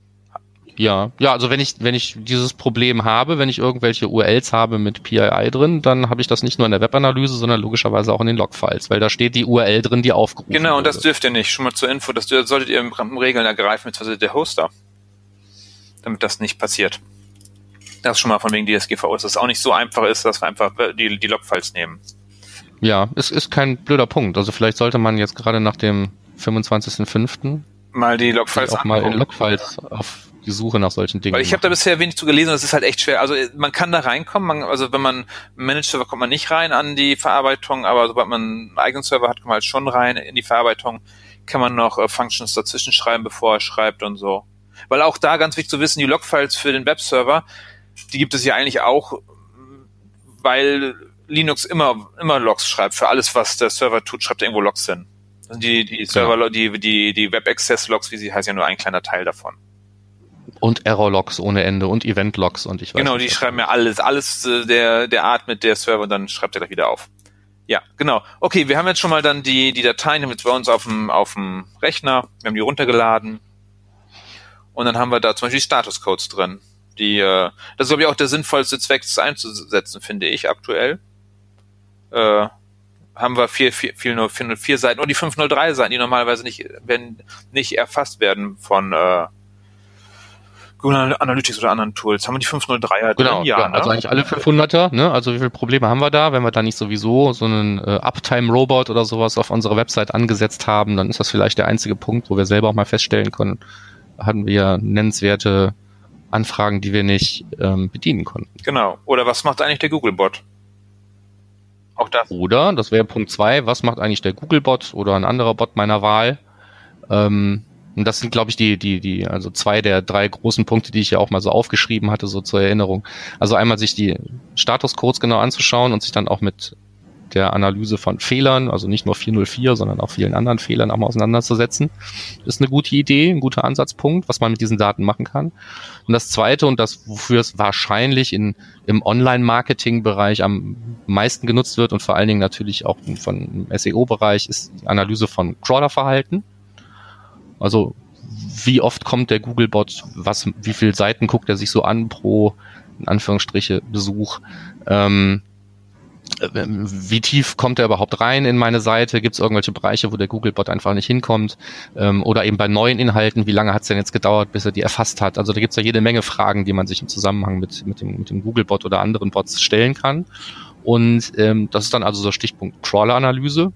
Ja, ja, also wenn ich wenn ich dieses Problem habe, wenn ich irgendwelche U R Ls habe mit P I I drin, dann habe ich das nicht nur in der Webanalyse, sondern logischerweise auch in den Logfiles, weil da steht die U R L drin, die aufgerufen Genau, und das wurde. dürft ihr nicht. Schon mal zur Info, das solltet ihr im Regeln ergreifen, beziehungsweise der Hoster, damit das nicht passiert. Das ist schon mal von wegen D S G V O, dass es auch nicht so einfach ist, dass wir einfach die, die Logfiles nehmen. Ja, es ist kein blöder Punkt. Also vielleicht sollte man jetzt gerade nach dem fünfundzwanzigsten fünften mal die Logfiles auch mal in Logfiles auf die Suche nach solchen Dingen. Weil ich habe da bisher wenig zu gelesen, das ist halt echt schwer. Also man kann da reinkommen, man, also wenn man Managed-Server kommt man nicht rein an die Verarbeitung, aber sobald man einen eigenen Server hat, kommt man halt schon rein in die Verarbeitung, kann man noch äh, Functions dazwischen schreiben, bevor er schreibt und so. Weil auch da ganz wichtig zu wissen, die Logfiles für den Webserver, die gibt es ja eigentlich auch, weil Linux immer immer Logs schreibt. Für alles, was der Server tut, schreibt er irgendwo Logs hin. Also die die Server, genau. die die die Web-Access-Logs, wie sie heißen, ja nur ein kleiner Teil davon. Und Error-Logs ohne Ende und Event-Logs und ich weiß Genau, nicht. Die schreiben ja alles, alles äh, der der Art mit der Server und dann schreibt er gleich wieder auf. Ja, genau. Okay, wir haben jetzt schon mal dann die die Dateien, haben jetzt bei uns auf dem auf dem Rechner, wir haben die runtergeladen und dann haben wir da zum Beispiel die Status-Codes drin. Die, äh, das ist glaube ich auch der sinnvollste Zweck, das einzusetzen, finde ich aktuell. Äh, haben wir vier, vier, vier, vier, vier Seiten und die fünf null drei Seiten, die normalerweise nicht, wenn, nicht erfasst werden von äh, Google Analytics oder anderen Tools. Haben wir die fünf null drei genau, drin? Ja, ja, ne? Also eigentlich alle fünfhunderter, ne? Also wie viele Probleme haben wir da? Wenn wir da nicht sowieso so einen äh, Uptime-Robot oder sowas auf unserer Website angesetzt haben, dann ist das vielleicht der einzige Punkt, wo wir selber auch mal feststellen können, hatten wir nennenswerte Anfragen, die wir nicht ähm, bedienen konnten. Genau. Oder was macht eigentlich der Googlebot? Auch das. Oder, das wäre Punkt zwei, was macht eigentlich der Googlebot oder ein anderer Bot meiner Wahl? Ähm, und das sind, glaube ich, die, die, die, also zwei der drei großen Punkte, die ich ja auch mal so aufgeschrieben hatte, so zur Erinnerung. Also einmal sich die Statuscodes genau anzuschauen und sich dann auch mit der Analyse von Fehlern, also nicht nur vier null vier, sondern auch vielen anderen Fehlern auch mal auseinanderzusetzen. Das ist eine gute Idee, ein guter Ansatzpunkt, was man mit diesen Daten machen kann. Und das Zweite, und das, wofür es wahrscheinlich in, im Online-Marketing-Bereich am meisten genutzt wird und vor allen Dingen natürlich auch von im S E O-Bereich, ist die Analyse von Crawler-Verhalten. Also wie oft kommt der Googlebot, was, wie viele Seiten guckt er sich so an pro, in Anführungsstriche, Besuch, ähm, wie tief kommt er überhaupt rein in meine Seite, gibt es irgendwelche Bereiche, wo der Googlebot einfach nicht hinkommt, ähm, oder eben bei neuen Inhalten, wie lange hat es denn jetzt gedauert, bis er die erfasst hat. Also da gibt es ja jede Menge Fragen, die man sich im Zusammenhang mit, mit, dem, mit dem Googlebot oder anderen Bots stellen kann. Und ähm, das ist dann also so Stichpunkt Crawler-Analyse.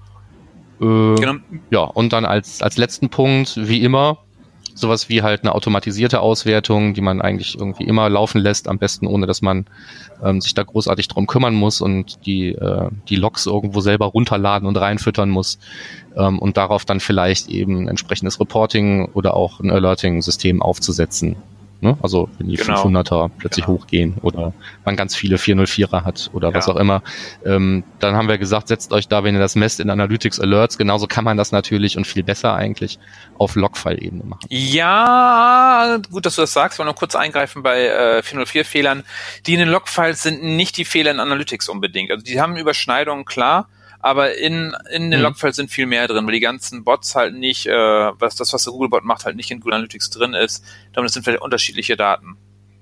Äh, genau. Ja, und dann als, als letzten Punkt, wie immer, sowas wie halt eine automatisierte Auswertung, die man eigentlich irgendwie immer laufen lässt, am besten ohne, dass man ähm, sich da großartig drum kümmern muss und die, äh, die Logs irgendwo selber runterladen und reinfüttern muss, ähm, und darauf dann vielleicht eben ein entsprechendes Reporting oder auch ein Alerting-System aufzusetzen. Ne? Also wenn die genau. fünfhunderter plötzlich genau. hochgehen oder man ganz viele vier null vierer hat oder ja. was auch immer, ähm, dann haben wir gesagt, setzt euch da, wenn ihr das messt, in Analytics Alerts. Genauso kann man das natürlich und viel besser eigentlich auf Logfile-Ebene machen. Ja, gut, dass du das sagst. Ich will noch kurz eingreifen bei äh, vier null vier-Fehlern. Die in den Logfiles sind nicht die Fehler in Analytics unbedingt. Also die haben Überschneidungen, klar, aber in in den mhm. Logfiles sind viel mehr drin, weil die ganzen Bots halt nicht, äh, was das, was der Googlebot macht, halt nicht in Google Analytics drin ist. Damit sind vielleicht unterschiedliche Daten.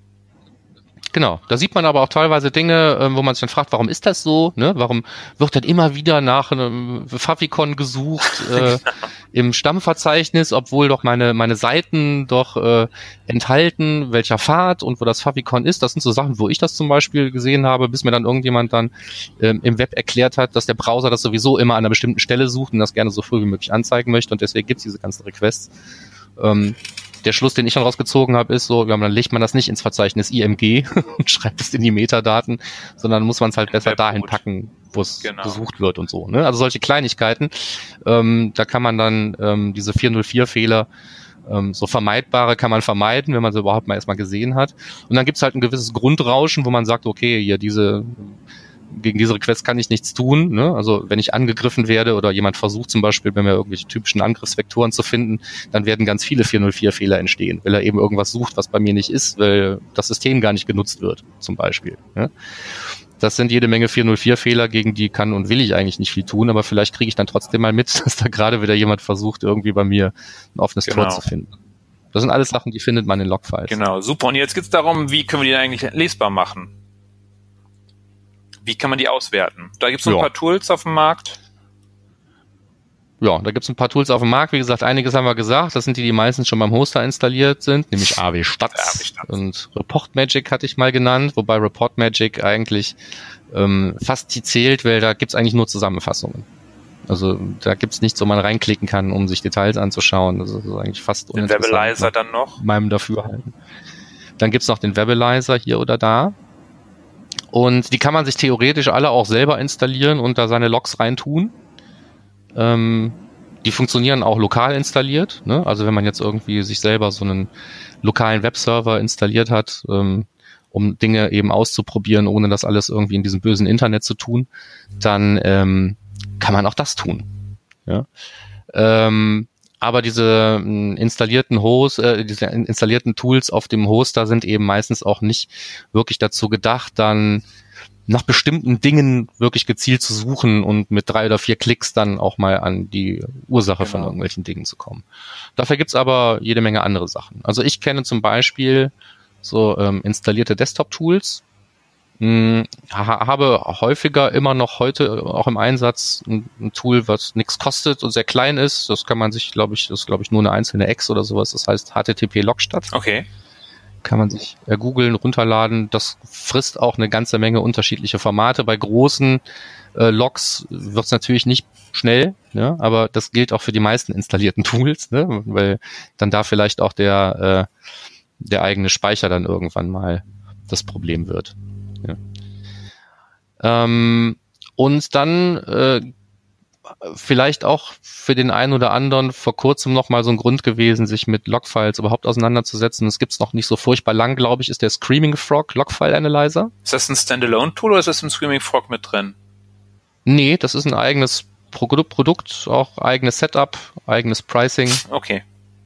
Genau, da sieht man aber auch teilweise Dinge, wo man sich dann fragt, warum ist das so? Ne? Warum wird denn immer wieder nach einem Favicon gesucht äh, im Stammverzeichnis, obwohl doch meine meine Seiten doch äh, enthalten, welcher Pfad und wo das Favicon ist? Das sind so Sachen, wo ich das zum Beispiel gesehen habe, bis mir dann irgendjemand dann ähm, im Web erklärt hat, dass der Browser das sowieso immer an einer bestimmten Stelle sucht und das gerne so früh wie möglich anzeigen möchte und deswegen gibt's diese ganzen Requests. Ähm, Der Schluss, den ich dann rausgezogen habe, ist so, ja, dann legt man das nicht ins Verzeichnis I M G und schreibt es in die Metadaten, sondern muss man es halt besser dahin packen, wo es genau. gesucht wird und so. Ne? Also solche Kleinigkeiten, ähm, da kann man dann ähm, diese vier null vier-Fehler, ähm, so vermeidbare kann man vermeiden, wenn man sie überhaupt mal erstmal gesehen hat. Und dann gibt's halt ein gewisses Grundrauschen, wo man sagt, okay, hier diese gegen diese Requests kann ich nichts tun. Ne? Also wenn ich angegriffen werde oder jemand versucht zum Beispiel, bei mir irgendwelche typischen Angriffsvektoren zu finden, dann werden ganz viele vier null vier-Fehler entstehen, weil er eben irgendwas sucht, was bei mir nicht ist, weil das System gar nicht genutzt wird, zum Beispiel. Ne? Das sind jede Menge vier null vier-Fehler, gegen die kann und will ich eigentlich nicht viel tun, aber vielleicht kriege ich dann trotzdem mal mit, dass da gerade wieder jemand versucht, irgendwie bei mir ein offenes genau. Tor zu finden. Das sind alles Sachen, die findet man in Logfiles. Genau, super. Und jetzt geht's darum, wie können wir die eigentlich lesbar machen? Wie kann man die auswerten? Da gibt es so ein ja. paar Tools auf dem Markt. Ja, da gibt es ein paar Tools auf dem Markt. Wie gesagt, einiges haben wir gesagt. Das sind die, die meistens schon beim Hoster installiert sind, nämlich A W Stats und Reportmagic hatte ich mal genannt, wobei Reportmagic eigentlich ähm, fast die zählt, weil da gibt es eigentlich nur Zusammenfassungen. Also da gibt es nichts, wo man reinklicken kann, um sich Details anzuschauen. Das ist eigentlich fast uninteressant. Den Webalizer dann noch? Meinem Dafürhalten. Dann gibt es noch den Webalizer hier oder da. Und die kann man sich theoretisch alle auch selber installieren und da seine Logs reintun. Ähm, die funktionieren auch lokal installiert. Ne? Also wenn man jetzt irgendwie sich selber so einen lokalen Webserver installiert hat, ähm, um Dinge eben auszuprobieren, ohne das alles irgendwie in diesem bösen Internet zu tun, dann ähm, kann man auch das tun. Ja? Ähm, aber diese äh, installierten Host, äh, diese installierten Tools auf dem Hoster sind eben meistens auch nicht wirklich dazu gedacht, dann nach bestimmten Dingen wirklich gezielt zu suchen und mit drei oder vier Klicks dann auch mal an die Ursache genau. von irgendwelchen Dingen zu kommen. Dafür gibt's aber jede Menge andere Sachen. Also ich kenne zum Beispiel so ähm, installierte Desktop-Tools, hm, ha- habe häufiger immer noch heute auch im Einsatz ein, ein Tool, was nichts kostet und sehr klein ist. Das kann man sich, glaube ich, das ist glaube ich nur eine einzelne Ex oder sowas. Das heißt H T T P Logstadt. Okay. Kann man sich äh, googeln, runterladen. Das frisst auch eine ganze Menge unterschiedliche Formate. Bei großen äh, Logs wird es natürlich nicht schnell, ne? Aber das gilt auch für die meisten installierten Tools, ne? Weil dann da vielleicht auch der äh, der eigene Speicher dann irgendwann mal das Problem wird. Ja. Ähm, und dann äh, vielleicht auch für den einen oder anderen vor kurzem noch mal so ein Grund gewesen, sich mit Logfiles überhaupt auseinanderzusetzen. Das gibt's noch nicht so furchtbar lang, glaube ich, ist der Screaming Frog Logfile Analyzer. Ist das ein Standalone-Tool oder ist das im Screaming Frog mit drin? Nee, das ist ein eigenes Produkt, Produkt, auch eigenes Setup, eigenes Pricing. Okay.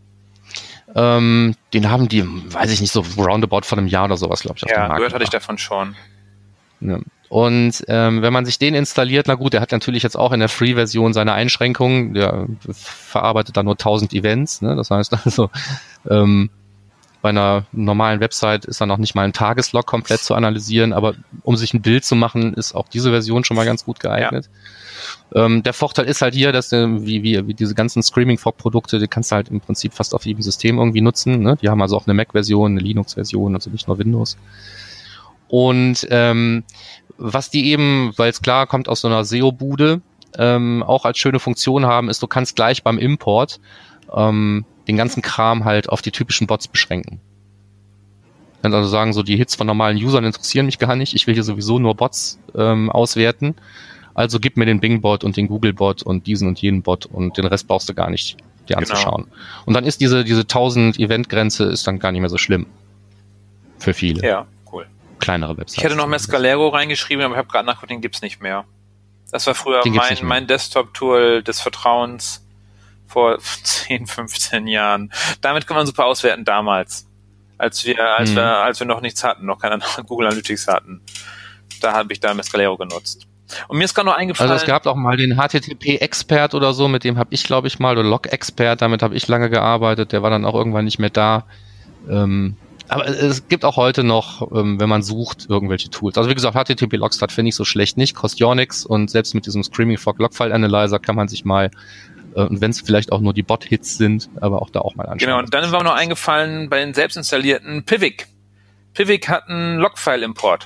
Ähm, den haben die, weiß ich nicht, so roundabout von einem Jahr oder sowas, glaube ich, auf Ja, dem Markt. gehört hatte ich davon schon. Ja. Und ähm, wenn man sich den installiert, na gut, der hat natürlich jetzt auch in der Free-Version seine Einschränkungen, der verarbeitet da nur tausend Events, ne? Das heißt also, ähm, bei einer normalen Website ist da noch nicht mal ein Tageslog komplett zu analysieren, aber um sich ein Bild zu machen, ist auch diese Version schon mal ganz gut geeignet. Ja. Ähm, der Vorteil ist halt hier, dass du, wie, wie, wie diese ganzen Screaming-Frog-Produkte, die kannst du halt im Prinzip fast auf jedem System irgendwie nutzen, ne? Die haben also auch eine Mac-Version, eine Linux-Version, also nicht nur Windows. Und ähm, was die eben, weil es klar kommt aus so einer S E O-Bude, ähm, auch als schöne Funktion haben, ist, du kannst gleich beim Import ähm, den ganzen Kram halt auf die typischen Bots beschränken. Du kannst also sagen, so die Hits von normalen Usern interessieren mich gar nicht, ich will hier sowieso nur Bots ähm, auswerten, also gib mir den Bing-Bot und den Google-Bot und diesen und jenen Bot und den Rest brauchst du gar nicht dir anzuschauen. Genau. Und dann ist diese diese tausend Event-Grenze ist dann gar nicht mehr so schlimm für viele. Ja. Kleinere Websites. Ich hätte noch Mescalero reingeschrieben, aber ich habe gerade nachgeguckt, den gibt's nicht mehr. Das war früher mein, mein Desktop-Tool des Vertrauens vor zehn, fünfzehn Jahren. Damit kann man super auswerten damals, als wir, als hm. wir, als wir noch nichts hatten, noch keine Google Analytics hatten. Da habe ich da Mescalero genutzt. Und mir ist gerade noch eingefallen. Also es gab auch mal den H T T P-Expert oder so, mit dem habe ich, glaube ich, mal, oder Log-Expert, damit habe ich lange gearbeitet, der war dann auch irgendwann nicht mehr da. Ähm, Aber es gibt auch heute noch, wenn man sucht, irgendwelche Tools. Also wie gesagt, H T T P Logstart finde ich so schlecht nicht, kostet ja nichts und selbst mit diesem Screaming Frog Logfile Analyzer kann man sich mal, und wenn es vielleicht auch nur die Bot-Hits sind, aber auch da auch mal anschauen. Genau, und dann war mir noch eingefallen bei den selbst installierten Pivik. Pivik hat einen Logfile-Import.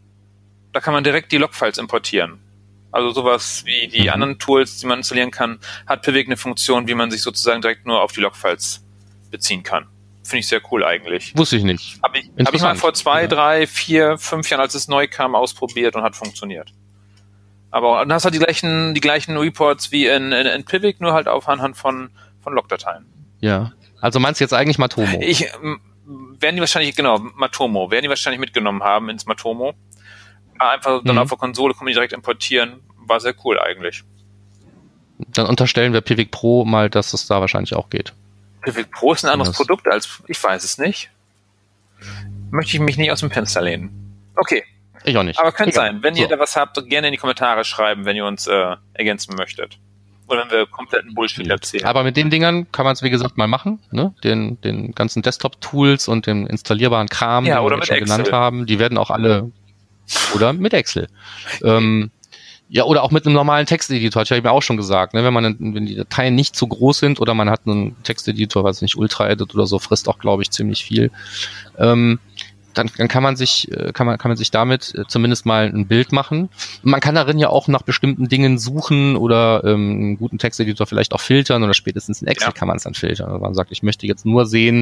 Da kann man direkt die Logfiles importieren. Also sowas wie die mhm. anderen Tools, die man installieren kann, hat Pivik eine Funktion, wie man sich sozusagen direkt nur auf die Logfiles beziehen kann. Finde ich sehr cool eigentlich. Wusste ich nicht. Habe ich, hab ich mal vor zwei, ja. drei, vier, fünf Jahren, als es neu kam, ausprobiert und hat funktioniert. Aber dann hast du halt die gleichen, die gleichen Reports wie in, in, in Pivik, nur halt auf anhand von, von Logdateien. Ja. Also meinst du jetzt eigentlich Matomo? Ich, m, werden die wahrscheinlich, genau, Matomo, werden die wahrscheinlich mitgenommen haben ins Matomo. Einfach dann mhm. auf der Konsole kann man die direkt importieren. War sehr cool eigentlich. Dann unterstellen wir Pivik Pro mal, dass es da wahrscheinlich auch geht. Pivik Pro ist ein anderes ja, Produkt als, ich weiß es nicht. Möchte ich mich nicht aus dem Fenster lehnen. Okay. Ich auch nicht. Aber könnte Egal. sein. Wenn so. ihr da was habt, gerne in die Kommentare schreiben, wenn ihr uns äh, ergänzen möchtet. Oder wenn wir kompletten Bullshit ja. erzählen. Aber mit den Dingern kann man es, wie gesagt, mal machen. Ne? Den, den ganzen Desktop-Tools und den installierbaren Kram, ja, den oder wir mit schon Excel. genannt haben, die werden auch alle, oder mit Excel. ähm, Ja, oder auch mit einem normalen Texteditor, hatte ich ja auch schon gesagt, ne? Wenn man, wenn die Dateien nicht zu groß sind oder man hat einen Texteditor, weiß nicht, Ultra-Edit oder so, frisst auch, glaube ich, ziemlich viel, ähm, dann, dann kann man sich, kann man, kann man sich damit zumindest mal ein Bild machen. Man kann darin ja auch nach bestimmten Dingen suchen oder ähm, einen guten Texteditor vielleicht auch filtern oder spätestens in Excel ja. kann man es dann filtern. Also man sagt, ich möchte jetzt nur sehen,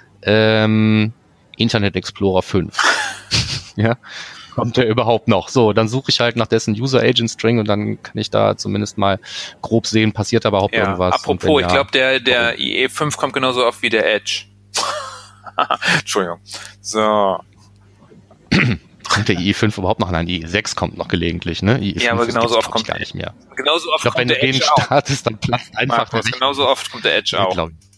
ähm, Internet Explorer fünf. ja. Kommt der überhaupt noch? So, dann suche ich halt nach dessen User-Agent-String und dann kann ich da zumindest mal grob sehen, passiert aber überhaupt ja, irgendwas. Apropos, ich ja, glaube, der, der I E fünf kommt genauso oft wie der Edge. Entschuldigung. So. Kommt der I E fünf überhaupt noch? Nein, die I E sechs kommt noch gelegentlich, ne? I E fünf ja, aber genauso oft kommt gar nicht mehr. Genauso oft ich glaub, kommt wenn der du Edge den auch. startest, dann platzt einfach Markus, genauso oft kommt der Edge auch.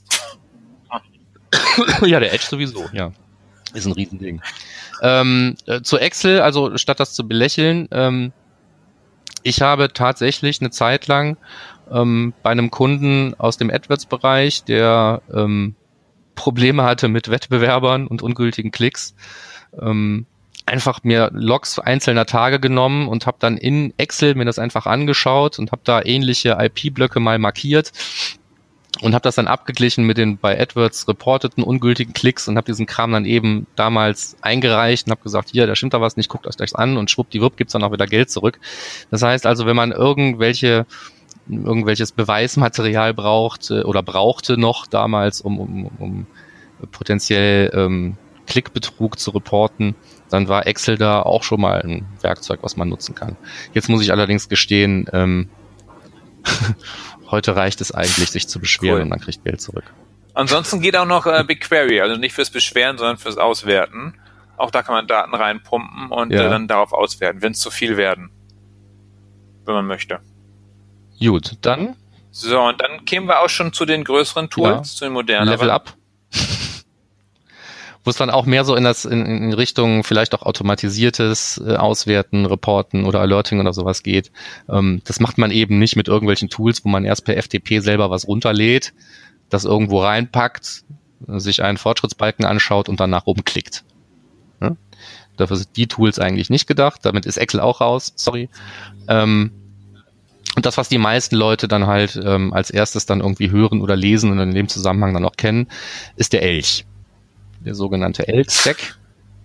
Ja, der Edge sowieso, ja. Ist ein Riesending. Ähm, äh, zu Excel, also statt das zu belächeln, ähm, ich habe tatsächlich eine Zeit lang ähm, bei einem Kunden aus dem AdWords-Bereich, der ähm, Probleme hatte mit Wettbewerbern und ungültigen Klicks, ähm, einfach mir Logs einzelner Tage genommen und habe dann in Excel mir das einfach angeschaut und habe da ähnliche I P-Blöcke mal markiert und habe das dann abgeglichen mit den bei AdWords reporteten ungültigen Klicks und habe diesen Kram dann eben damals eingereicht und habe gesagt, hier, da stimmt da was nicht, guckt euch das an und schwuppdiwupp gibt's dann auch wieder Geld zurück. Das heißt also, wenn man irgendwelche irgendwelches Beweismaterial braucht äh, oder brauchte noch damals, um, um, um potenziell ähm, Klickbetrug zu reporten, dann war Excel da auch schon mal ein Werkzeug, was man nutzen kann. Jetzt muss ich allerdings gestehen, ähm, heute reicht es eigentlich, sich zu beschweren cool. und man kriegt Geld zurück. Ansonsten geht auch noch äh, BigQuery, also nicht fürs Beschweren, sondern fürs Auswerten. Auch da kann man Daten reinpumpen und ja. äh, dann darauf auswerten, wenn es zu viel werden. wenn man möchte. Gut, dann. So, und dann kämen wir auch schon zu den größeren Tools, ja, zu den modernen. Level Up. Wo es dann auch mehr so in das in, in Richtung vielleicht auch automatisiertes äh, Auswerten, Reporten oder Alerting oder sowas geht. Ähm, das macht man eben nicht mit irgendwelchen Tools, wo man erst per F T P selber was runterlädt, das irgendwo reinpackt, sich einen Fortschrittsbalken anschaut und dann nach oben klickt. Ja? Dafür sind die Tools eigentlich nicht gedacht. Damit ist Excel auch raus, sorry. Ähm, und das, was die meisten Leute dann halt ähm, als erstes dann irgendwie hören oder lesen und in dem Zusammenhang dann auch kennen, ist der Elch. Der sogenannte Elk-Stack.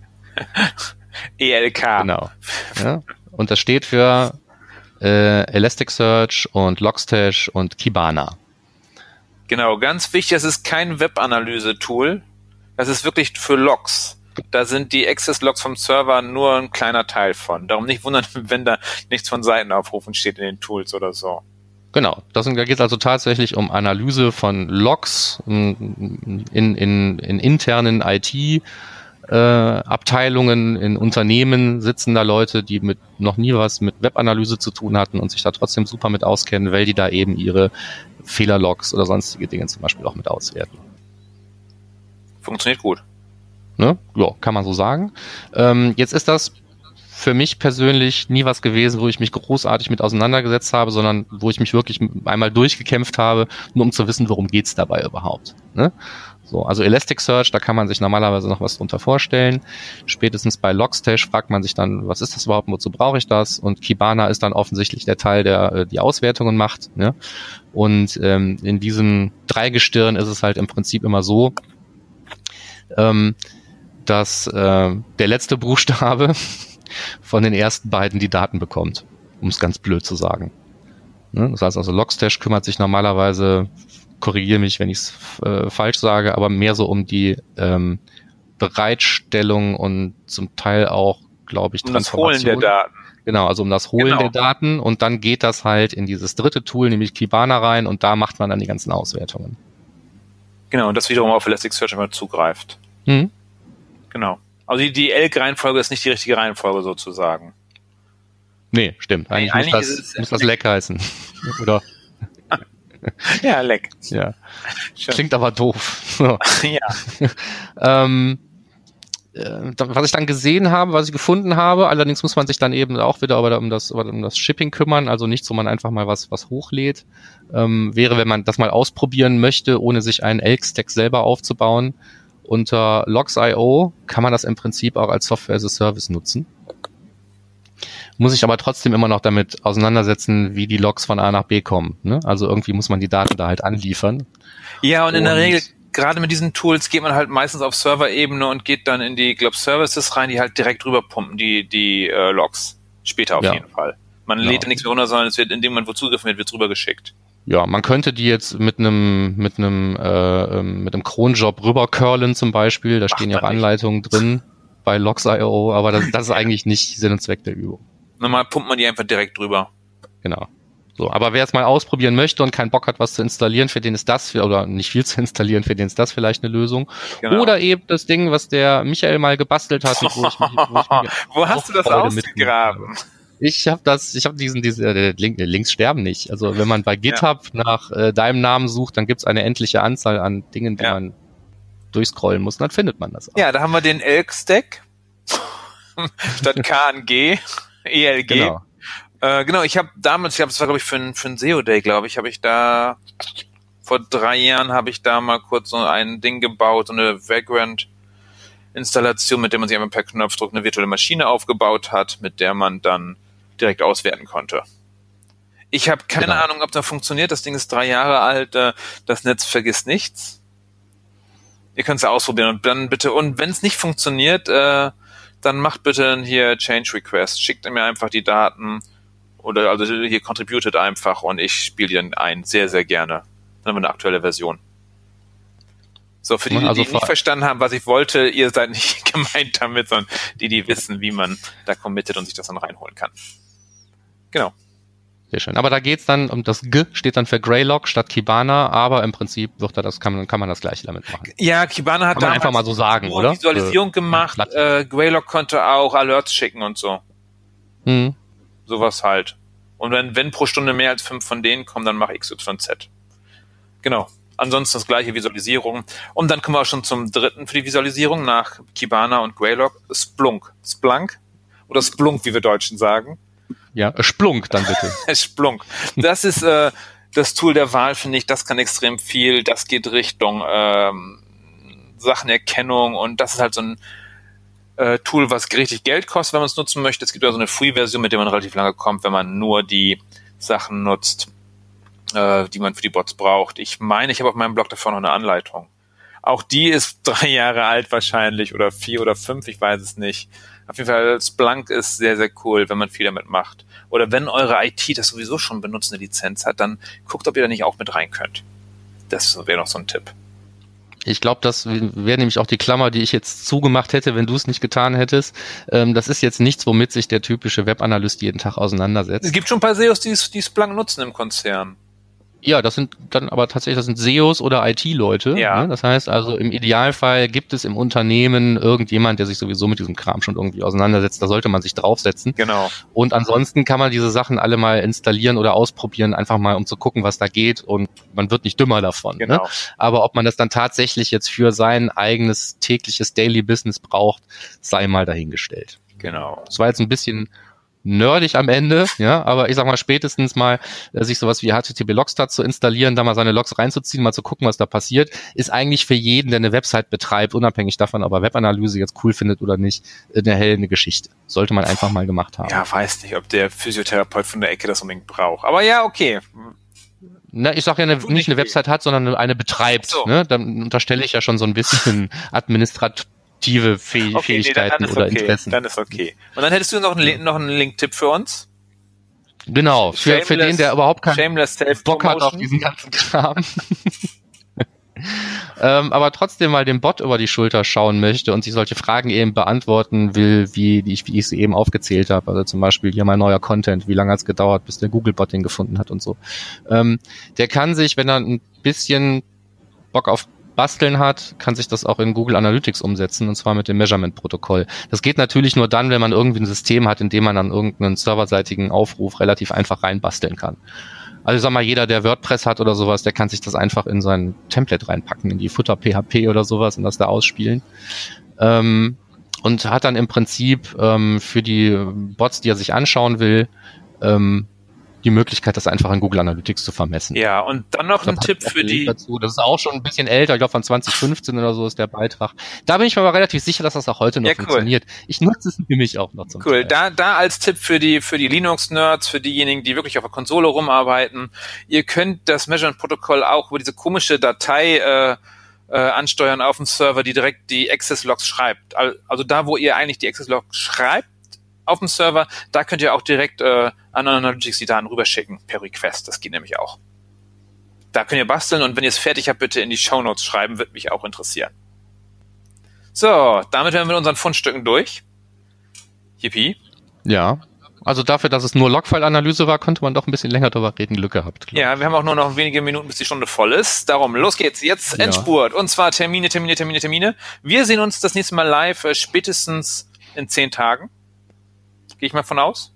E L K. Genau. Ja. Und das steht für äh, Elasticsearch und Logstash und Kibana. Genau, ganz wichtig, das ist kein Web-Analyse-Tool. Das ist wirklich für Logs. Da sind die Access-Logs vom Server nur ein kleiner Teil von. Darum nicht wundern, wenn da nichts von Seitenaufrufen steht in den Tools oder so. Genau, das, da geht es also tatsächlich um Analyse von Logs in, in, in, in internen I T-Abteilungen, äh, in Unternehmen sitzen da Leute, die mit noch nie was mit Webanalyse zu tun hatten und sich da trotzdem super mit auskennen, weil die da eben ihre Fehlerlogs oder sonstige Dinge zum Beispiel auch mit auswerten. Funktioniert gut. Ne? Ja, kann man so sagen. Ähm, jetzt ist das für mich persönlich nie was gewesen, wo ich mich großartig mit auseinandergesetzt habe, sondern wo ich mich wirklich einmal durchgekämpft habe, nur um zu wissen, worum geht's dabei überhaupt. Ne? So, also Elasticsearch, da kann man sich normalerweise noch was drunter vorstellen. Spätestens bei Logstash fragt man sich dann, was ist das überhaupt, wozu brauche ich das? Und Kibana ist dann offensichtlich der Teil, der äh, die Auswertungen macht. Ne? Und ähm, in diesem Dreigestirn ist es halt im Prinzip immer so, ähm, dass äh, der letzte Buchstabe von den ersten beiden die Daten bekommt, um es ganz blöd zu sagen. Ne? Das heißt also, Logstash kümmert sich normalerweise, korrigiere mich, wenn ich es äh, falsch sage, aber mehr so um die ähm, Bereitstellung und zum Teil auch, glaube ich, um das Holen der Daten. Genau, also um das Holen genau. der Daten und dann geht das halt in dieses dritte Tool, nämlich Kibana rein und da macht man dann die ganzen Auswertungen. Genau, und das wiederum auf Elasticsearch immer zugreift. Mhm. Genau. Also die, die Elk-Reihenfolge ist nicht die richtige Reihenfolge sozusagen. Nee, stimmt. Eigentlich, nee, eigentlich muss, das, muss das Leck heißen. Oder? Ja, Leck. Ja. Klingt aber doof. So. Ja. ähm, äh, was ich dann gesehen habe, was ich gefunden habe, allerdings muss man sich dann eben auch wieder aber um das, um das Shipping kümmern, also nicht so man einfach mal was, was hochlädt, ähm, wäre, wenn man das mal ausprobieren möchte, ohne sich einen Elk-Stack selber aufzubauen. Unter Logs Punkt I O kann man das im Prinzip auch als Software as a Service nutzen. Muss ich aber trotzdem immer noch damit auseinandersetzen, wie die Logs von A nach B kommen. Ne? Also irgendwie muss man die Daten da halt anliefern. Ja, und in und der Regel, gerade mit diesen Tools, geht man halt meistens auf Server-Ebene und geht dann in die, glaub, Services rein, die halt direkt rüberpumpen, die, die äh, Logs. Später auf ja. jeden Fall. Man ja. lädt ja nichts mehr runter, sondern es wird in dem Moment, wo zugegriffen wird, wird es rübergeschickt. Ja, man könnte die jetzt mit einem mit einem äh, mit einem Cronjob rübercurlen zum Beispiel. Da stehen ja auch Anleitungen drin bei Logs Punkt I O, aber das, das ist eigentlich nicht Sinn und Zweck der Übung. Normal pumpt man die einfach direkt drüber. Genau. So, aber wer es mal ausprobieren möchte und keinen Bock hat, was zu installieren, für den ist das, oder nicht viel zu installieren, für den ist das vielleicht eine Lösung. Genau. Oder eben das Ding, was der Michael mal gebastelt hat. Wo, ich mich, wo, ich mich wo hast du das ausgegraben? Ich habe das, ich habe diesen, diese äh, Link, Links sterben nicht. Also wenn man bei GitHub ja. nach äh, deinem Namen sucht, dann gibt's eine endliche Anzahl an Dingen, die ja. man durchscrollen muss, und dann findet man das auch. Ja, da haben wir den Elk-Stack statt K N G, E L G. Genau, äh, genau ich habe damals, ich habe das war glaube ich für ein für ein S E O Day, glaube ich, habe ich da vor drei Jahren habe ich da mal kurz so ein Ding gebaut, so eine Vagrant Installation, mit der man sich einfach per Knopfdruck eine virtuelle Maschine aufgebaut hat, mit der man dann direkt auswerten konnte. Ich habe keine genau. Ahnung, ob das funktioniert. Das Ding ist drei Jahre alt. Äh, das Netz vergisst nichts. Ihr könnt es ja ausprobieren und dann bitte, und wenn es nicht funktioniert, äh, dann macht bitte hier Change Request. Schickt mir einfach die Daten oder also hier contributed einfach und ich spiele die dann ein. Sehr, sehr gerne. Dann haben wir eine aktuelle Version. So, für die, die, also die nicht verstanden haben, was ich wollte, ihr seid nicht gemeint damit, sondern die, die wissen, wie man da committet und sich das dann reinholen kann. Genau. Sehr schön. Aber da geht's dann um das G, steht dann für Greylog statt Kibana, aber im Prinzip wird da das, kann man, kann man das Gleiche damit machen. Ja, Kibana hat da einfach mal so sagen, oder? Visualisierung gemacht, äh, Greylog konnte auch Alerts schicken und so. Mhm. Sowas halt. Und wenn, wenn pro Stunde mehr als fünf von denen kommen, dann mach X Y Z. Genau. Ansonsten das gleiche Visualisierung. Und dann kommen wir auch schon zum dritten für die Visualisierung nach Kibana und Greylog. Splunk. Splunk? Oder Splunk, wie wir Deutschen sagen. Ja, Splunk dann bitte. Splunk. Das ist äh, das Tool der Wahl, finde ich. Das kann extrem viel. Das geht Richtung ähm, Sachenerkennung. Und das ist halt so ein äh, Tool, was richtig Geld kostet, wenn man es nutzen möchte. Es gibt ja so eine Free-Version, mit der man relativ lange kommt, wenn man nur die Sachen nutzt, die man für die Bots braucht. Ich meine, ich habe auf meinem Blog davor noch eine Anleitung. Auch die ist drei Jahre alt wahrscheinlich oder vier oder fünf, ich weiß es nicht. Auf jeden Fall, Splunk ist sehr, sehr cool, wenn man viel damit macht. Oder wenn eure I T das sowieso schon benutzt, eine Lizenz hat, dann guckt, ob ihr da nicht auch mit rein könnt. Das wäre noch so ein Tipp. Ich glaube, das wäre nämlich auch die Klammer, die ich jetzt zugemacht hätte, wenn du es nicht getan hättest. Ähm, das ist jetzt nichts, womit sich der typische Webanalyst jeden Tag auseinandersetzt. Es gibt schon ein paar S E Os, die, die Splunk nutzen im Konzern. Ja, das sind dann aber tatsächlich, das sind S E Os oder I T-Leute. Ja. Ne? Das heißt also, im Idealfall gibt es im Unternehmen irgendjemand, der sich sowieso mit diesem Kram schon irgendwie auseinandersetzt. Da sollte man sich draufsetzen. Genau. Und ansonsten kann man diese Sachen alle mal installieren oder ausprobieren, einfach mal, um zu gucken, was da geht. Und man wird nicht dümmer davon. Genau. Ne? Aber ob man das dann tatsächlich jetzt für sein eigenes tägliches Daily Business braucht, sei mal dahingestellt. Genau. Das war jetzt ein bisschen nerdig am Ende, ja, aber ich sag mal, spätestens mal äh, sich sowas wie H T T P Logstat zu installieren, da mal seine Logs reinzuziehen, mal zu gucken, was da passiert, ist eigentlich für jeden, der eine Website betreibt, unabhängig davon, ob er Webanalyse jetzt cool findet oder nicht, eine helle Geschichte. Sollte man einfach mal gemacht haben. Ja, weiß nicht, ob der Physiotherapeut von der Ecke das unbedingt braucht. Aber ja, okay. Na, ich sag ja, eine, nicht eine Website hat, sondern eine betreibt. So. Ne? Dann unterstelle ich ja schon so ein bisschen administrativ Fäh- Okay, Fähigkeiten nee, dann, dann oder ist okay. Interessen. Dann ist okay. Und dann hättest du noch einen, noch einen Link-Tipp für uns? Genau, für, für den, der überhaupt keinen Shameless Bock hat auf diesen ganzen Kram. ähm, aber trotzdem mal dem Bot über die Schulter schauen möchte und sich solche Fragen eben beantworten will, wie, die ich, wie ich sie eben aufgezählt habe. Also zum Beispiel hier mein neuer Content, wie lange hat es gedauert, bis der Google-Bot den gefunden hat und so. Ähm, der kann sich, wenn er ein bisschen Bock auf Basteln hat, kann sich das auch in Google Analytics umsetzen, und zwar mit dem Measurement-Protokoll. Das geht natürlich nur dann, wenn man irgendwie ein System hat, in dem man dann irgendeinen serverseitigen Aufruf relativ einfach reinbasteln kann. Also sag mal, jeder, der WordPress hat oder sowas, der kann sich das einfach in sein Template reinpacken, in die Futter-P H P oder sowas und das da ausspielen. Ähm, und hat dann im Prinzip ähm, für die Bots, die er sich anschauen will, ähm, die Möglichkeit, das einfach in Google Analytics zu vermessen. Ja, und dann noch ein Da Tipp packe ich auch für den Link die... dazu. Das ist auch schon ein bisschen älter, ich glaube von zwanzig fünfzehn oder so ist der Beitrag. Da bin ich mir aber relativ sicher, dass das auch heute noch Ja, cool. funktioniert. Ich nutze es nämlich auch noch zum Cool, Teil. da, da als Tipp für die, für die Linux-Nerds, für diejenigen, die wirklich auf der Konsole rumarbeiten, ihr könnt das Measurement-Protokoll auch über diese komische Datei äh, äh, ansteuern auf dem Server, die direkt die Access-Logs schreibt. Also da, wo ihr eigentlich die Access-Logs schreibt, auf dem Server, da könnt ihr auch direkt äh, an Analytics die Daten rüberschicken, per Request, das geht nämlich auch. Da könnt ihr basteln und wenn ihr es fertig habt, bitte in die Shownotes schreiben, wird mich auch interessieren. So, damit wären wir mit unseren Fundstücken durch. Yippie. Ja, also dafür, dass es nur Logfile-Analyse war, konnte man doch ein bisschen länger drüber reden, Glück gehabt. glaub ich. Ja, wir haben auch nur noch wenige Minuten, bis die Stunde voll ist. Darum, los geht's. Jetzt Ja. Endspurt. Und zwar Termine, Termine, Termine, Termine. Wir sehen uns das nächste Mal live, äh, spätestens in zehn Tagen. Gehe ich mal von aus?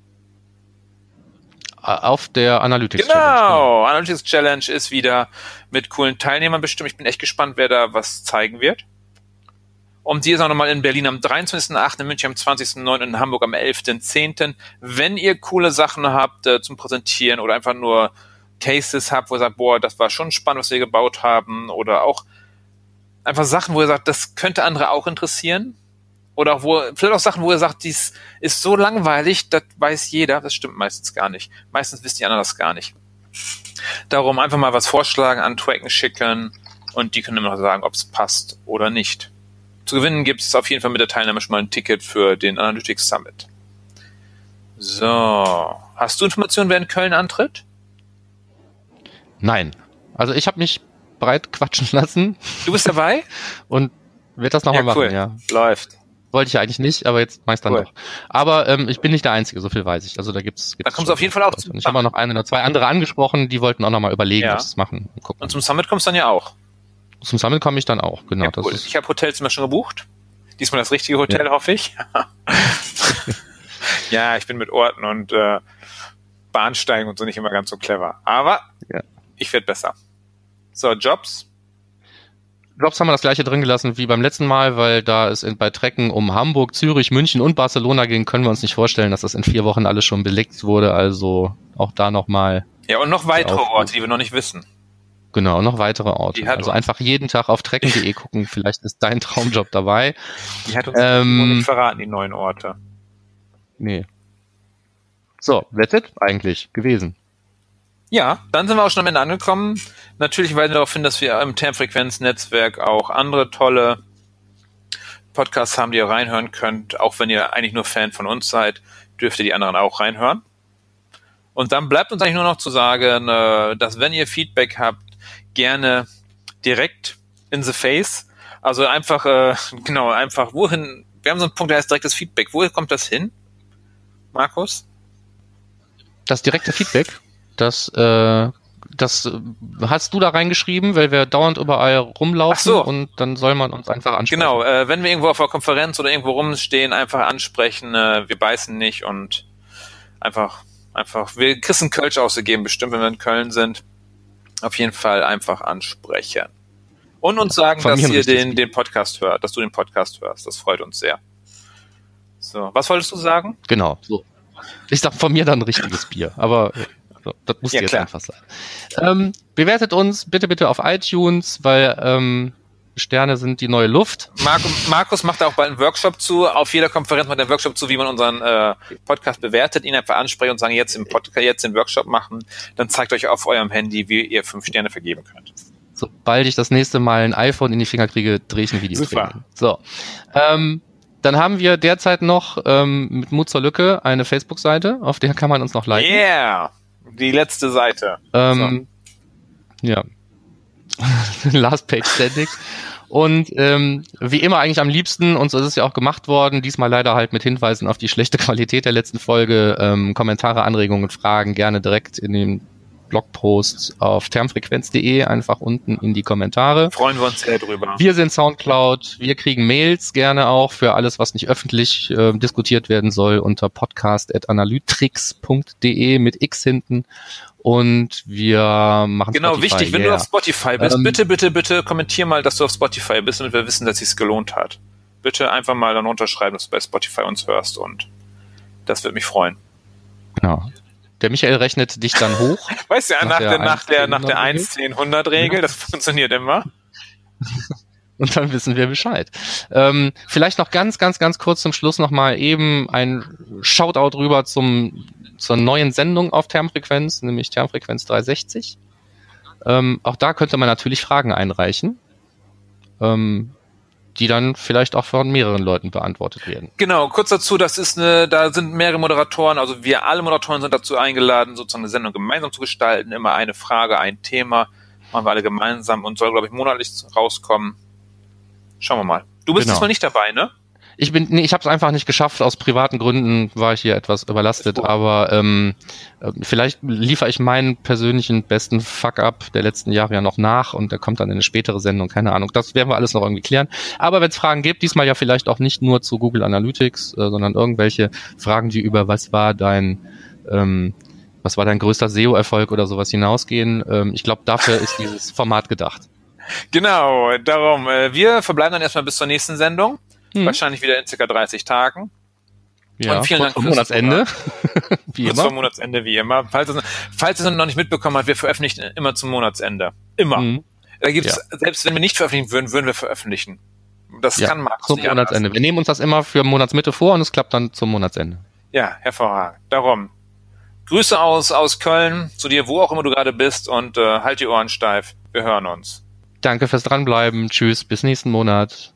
Auf der Analytics Challenge. Genau, Analytics Challenge ist wieder mit coolen Teilnehmern bestimmt. Ich bin echt gespannt, wer da was zeigen wird. Und die ist auch nochmal in Berlin am dreiundzwanzigsten achten, in München am zwanzigsten neunten, in Hamburg am elften zehnten Wenn ihr coole Sachen habt äh, zum Präsentieren oder einfach nur Cases habt, wo ihr sagt, boah, das war schon spannend, was wir gebaut haben, oder auch einfach Sachen, wo ihr sagt, das könnte andere auch interessieren, oder auch wo, vielleicht auch Sachen, wo ihr sagt, dies ist so langweilig, das weiß jeder, das stimmt meistens gar nicht. Meistens wissen die anderen das gar nicht. Darum einfach mal was vorschlagen, an Tracken schicken und die können immer noch sagen, ob es passt oder nicht. Zu gewinnen gibt es auf jeden Fall mit der Teilnahme schon mal ein Ticket für den Analytics Summit. So, hast du Informationen, wer in Köln antritt? Nein. Also ich habe mich breit quatschen lassen Du bist dabei? und werde das nochmal Ja, cool. machen, ja. Läuft. Wollte ich ja eigentlich nicht, aber jetzt mach ich dann Cool. doch. Aber ähm, ich bin nicht der Einzige, so viel weiß ich. Also da gibt's, gibt's Da kommst du auf jeden Fall auch zu. Und ich habe auch noch eine oder zwei andere angesprochen, die wollten auch nochmal überlegen, Ja. ob sie es machen. Gucken. Und zum Summit kommst du dann ja auch. Zum Summit komme ich dann auch, genau. Ja, das cool. ist, Ich habe Hotelzimmer schon gebucht. Diesmal das richtige Hotel, hoffe ich. Ja, ich bin mit Orten und äh, Bahnsteigen und so nicht immer ganz so clever. Aber ja. Ich werde besser. So, Jobs. Jobs haben wir das gleiche drin gelassen wie beim letzten Mal, weil da es in, bei Trecken um Hamburg, Zürich, München und Barcelona ging, können wir uns nicht vorstellen, dass das in vier Wochen alles schon belegt wurde. Also auch da nochmal. Ja, und noch weitere Orte, die wir noch nicht wissen. Genau, noch weitere Orte. Also uns. Einfach jeden Tag auf trecken punkt de gucken, vielleicht ist dein Traumjob dabei. Die hat uns ähm, nicht verraten, die neuen Orte. Nee. So, that's it eigentlich gewesen. Ja, dann sind wir auch schon am Ende angekommen. Natürlich weisen wir darauf hin, dass wir im Termfrequenz-Netzwerk auch andere tolle Podcasts haben, die ihr reinhören könnt. Auch wenn ihr eigentlich nur Fan von uns seid, dürft ihr die anderen auch reinhören. Und dann bleibt uns eigentlich nur noch zu sagen, dass wenn ihr Feedback habt, gerne direkt in the face. Also einfach, äh, genau, einfach wohin, wir haben so einen Punkt, der heißt direktes Feedback. Woher kommt das hin, Markus? Das direkte Feedback, das, äh, das hast du da reingeschrieben, weil wir dauernd überall rumlaufen. Ach so. Und dann soll man uns einfach ansprechen. Genau, äh, wenn wir irgendwo auf einer Konferenz oder irgendwo rumstehen, einfach ansprechen, äh, wir beißen nicht und einfach, einfach, wir kriegen einen Kölsch ausgegeben, bestimmt, wenn wir in Köln sind. Auf jeden Fall einfach ansprechen. Und uns sagen, dass ihr den, den Podcast hört, dass du den Podcast hörst. Das freut uns sehr. So, was wolltest du sagen? Genau, so. Ich sag von mir dann ein richtiges Bier, aber so, das muss ja, jetzt klar. einfach sein. Ähm, bewertet uns bitte, bitte auf iTunes, weil ähm, Sterne sind die neue Luft. Markus, Markus macht da auch bald einen Workshop zu. Auf jeder Konferenz macht er einen Workshop zu, wie man unseren äh, Podcast bewertet. Ihn einfach ansprechen und sagen, jetzt im Podcast, jetzt den Workshop machen. Dann zeigt euch auf eurem Handy, wie ihr fünf Sterne vergeben könnt. Sobald ich das nächste Mal ein iPhone in die Finger kriege, drehe ich ein Video. Super. So. Ähm, Dann haben wir derzeit noch ähm, mit Mut zur Lücke eine Facebook-Seite, auf der kann man uns noch liken. Yeah! Die letzte Seite. Ähm, so. Ja. Last Page Standing. Und ähm, wie immer eigentlich am liebsten, und so ist es ja auch gemacht worden, diesmal leider halt mit Hinweisen auf die schlechte Qualität der letzten Folge, ähm, Kommentare, Anregungen, Fragen gerne direkt in den Blogposts auf termfrequenz punkt de, einfach unten in die Kommentare. Freuen wir uns sehr drüber. Wir sind Soundcloud, wir kriegen Mails gerne auch für alles, was nicht öffentlich äh, diskutiert werden soll, unter podcast at analytrix punkt de mit X hinten. Und wir machen Genau, Spotify, wichtig, wenn yeah. du auf Spotify bist, ähm, bitte, bitte, bitte kommentier mal, dass du auf Spotify bist, damit wir wissen, dass es sich gelohnt hat. Bitte einfach mal dann unterschreiben, dass du bei Spotify uns hörst, und das wird mich freuen. Genau. Der Michael rechnet dich dann hoch. Weißt du, ja, nach, nach der, nach der, nach der eins eins zehn hundert Regel, das funktioniert immer. Und dann wissen wir Bescheid. Ähm, vielleicht noch ganz, ganz, ganz kurz zum Schluss nochmal eben ein Shoutout rüber zum, zur neuen Sendung auf Termfrequenz, nämlich Termfrequenz dreihundertsechzig. Ähm, auch da könnte man natürlich Fragen einreichen, ähm, die dann vielleicht auch von mehreren Leuten beantwortet werden. Genau, kurz dazu, das ist eine, da sind mehrere Moderatoren, also wir alle Moderatoren sind dazu eingeladen, sozusagen eine Sendung gemeinsam zu gestalten, immer eine Frage, ein Thema, machen wir alle gemeinsam und soll, glaube ich, monatlich rauskommen. Schauen wir mal. Du bist Genau. diesmal nicht dabei, ne? Ich bin, nee, ich habe es einfach nicht geschafft. Aus privaten Gründen war ich hier etwas überlastet. Aber ähm, vielleicht liefere ich meinen persönlichen besten Fuck-up der letzten Jahre ja noch nach und der kommt dann in eine spätere Sendung. Keine Ahnung. Das werden wir alles noch irgendwie klären. Aber wenn es Fragen gibt, diesmal ja vielleicht auch nicht nur zu Google Analytics, äh, sondern irgendwelche Fragen, die über was war dein ähm, was war dein größter S E O-Erfolg oder sowas hinausgehen. Ähm, ich glaube, dafür ist dieses Format gedacht. Genau, darum. Äh, wir verbleiben dann erstmal bis zur nächsten Sendung. Hm. Wahrscheinlich wieder in circa dreißig Tagen. Ja, und vielen kurz Dank vor Monatsende. Wie kurz immer. vor Monatsende, wie immer. Falls es, falls es noch nicht mitbekommen hat, wir veröffentlichen immer zum Monatsende. Immer. Hm. Da gibt's, ja. Selbst wenn wir nicht veröffentlichen würden, würden wir veröffentlichen. Das ja, kann Markus zum Monatsende. Wir nehmen uns das immer für Monatsmitte vor und es klappt dann zum Monatsende. Ja, hervorragend. Darum. Grüße aus, aus Köln, zu dir, wo auch immer du gerade bist, und äh, halt die Ohren steif. Wir hören uns. Danke fürs Dranbleiben. Tschüss, bis nächsten Monat.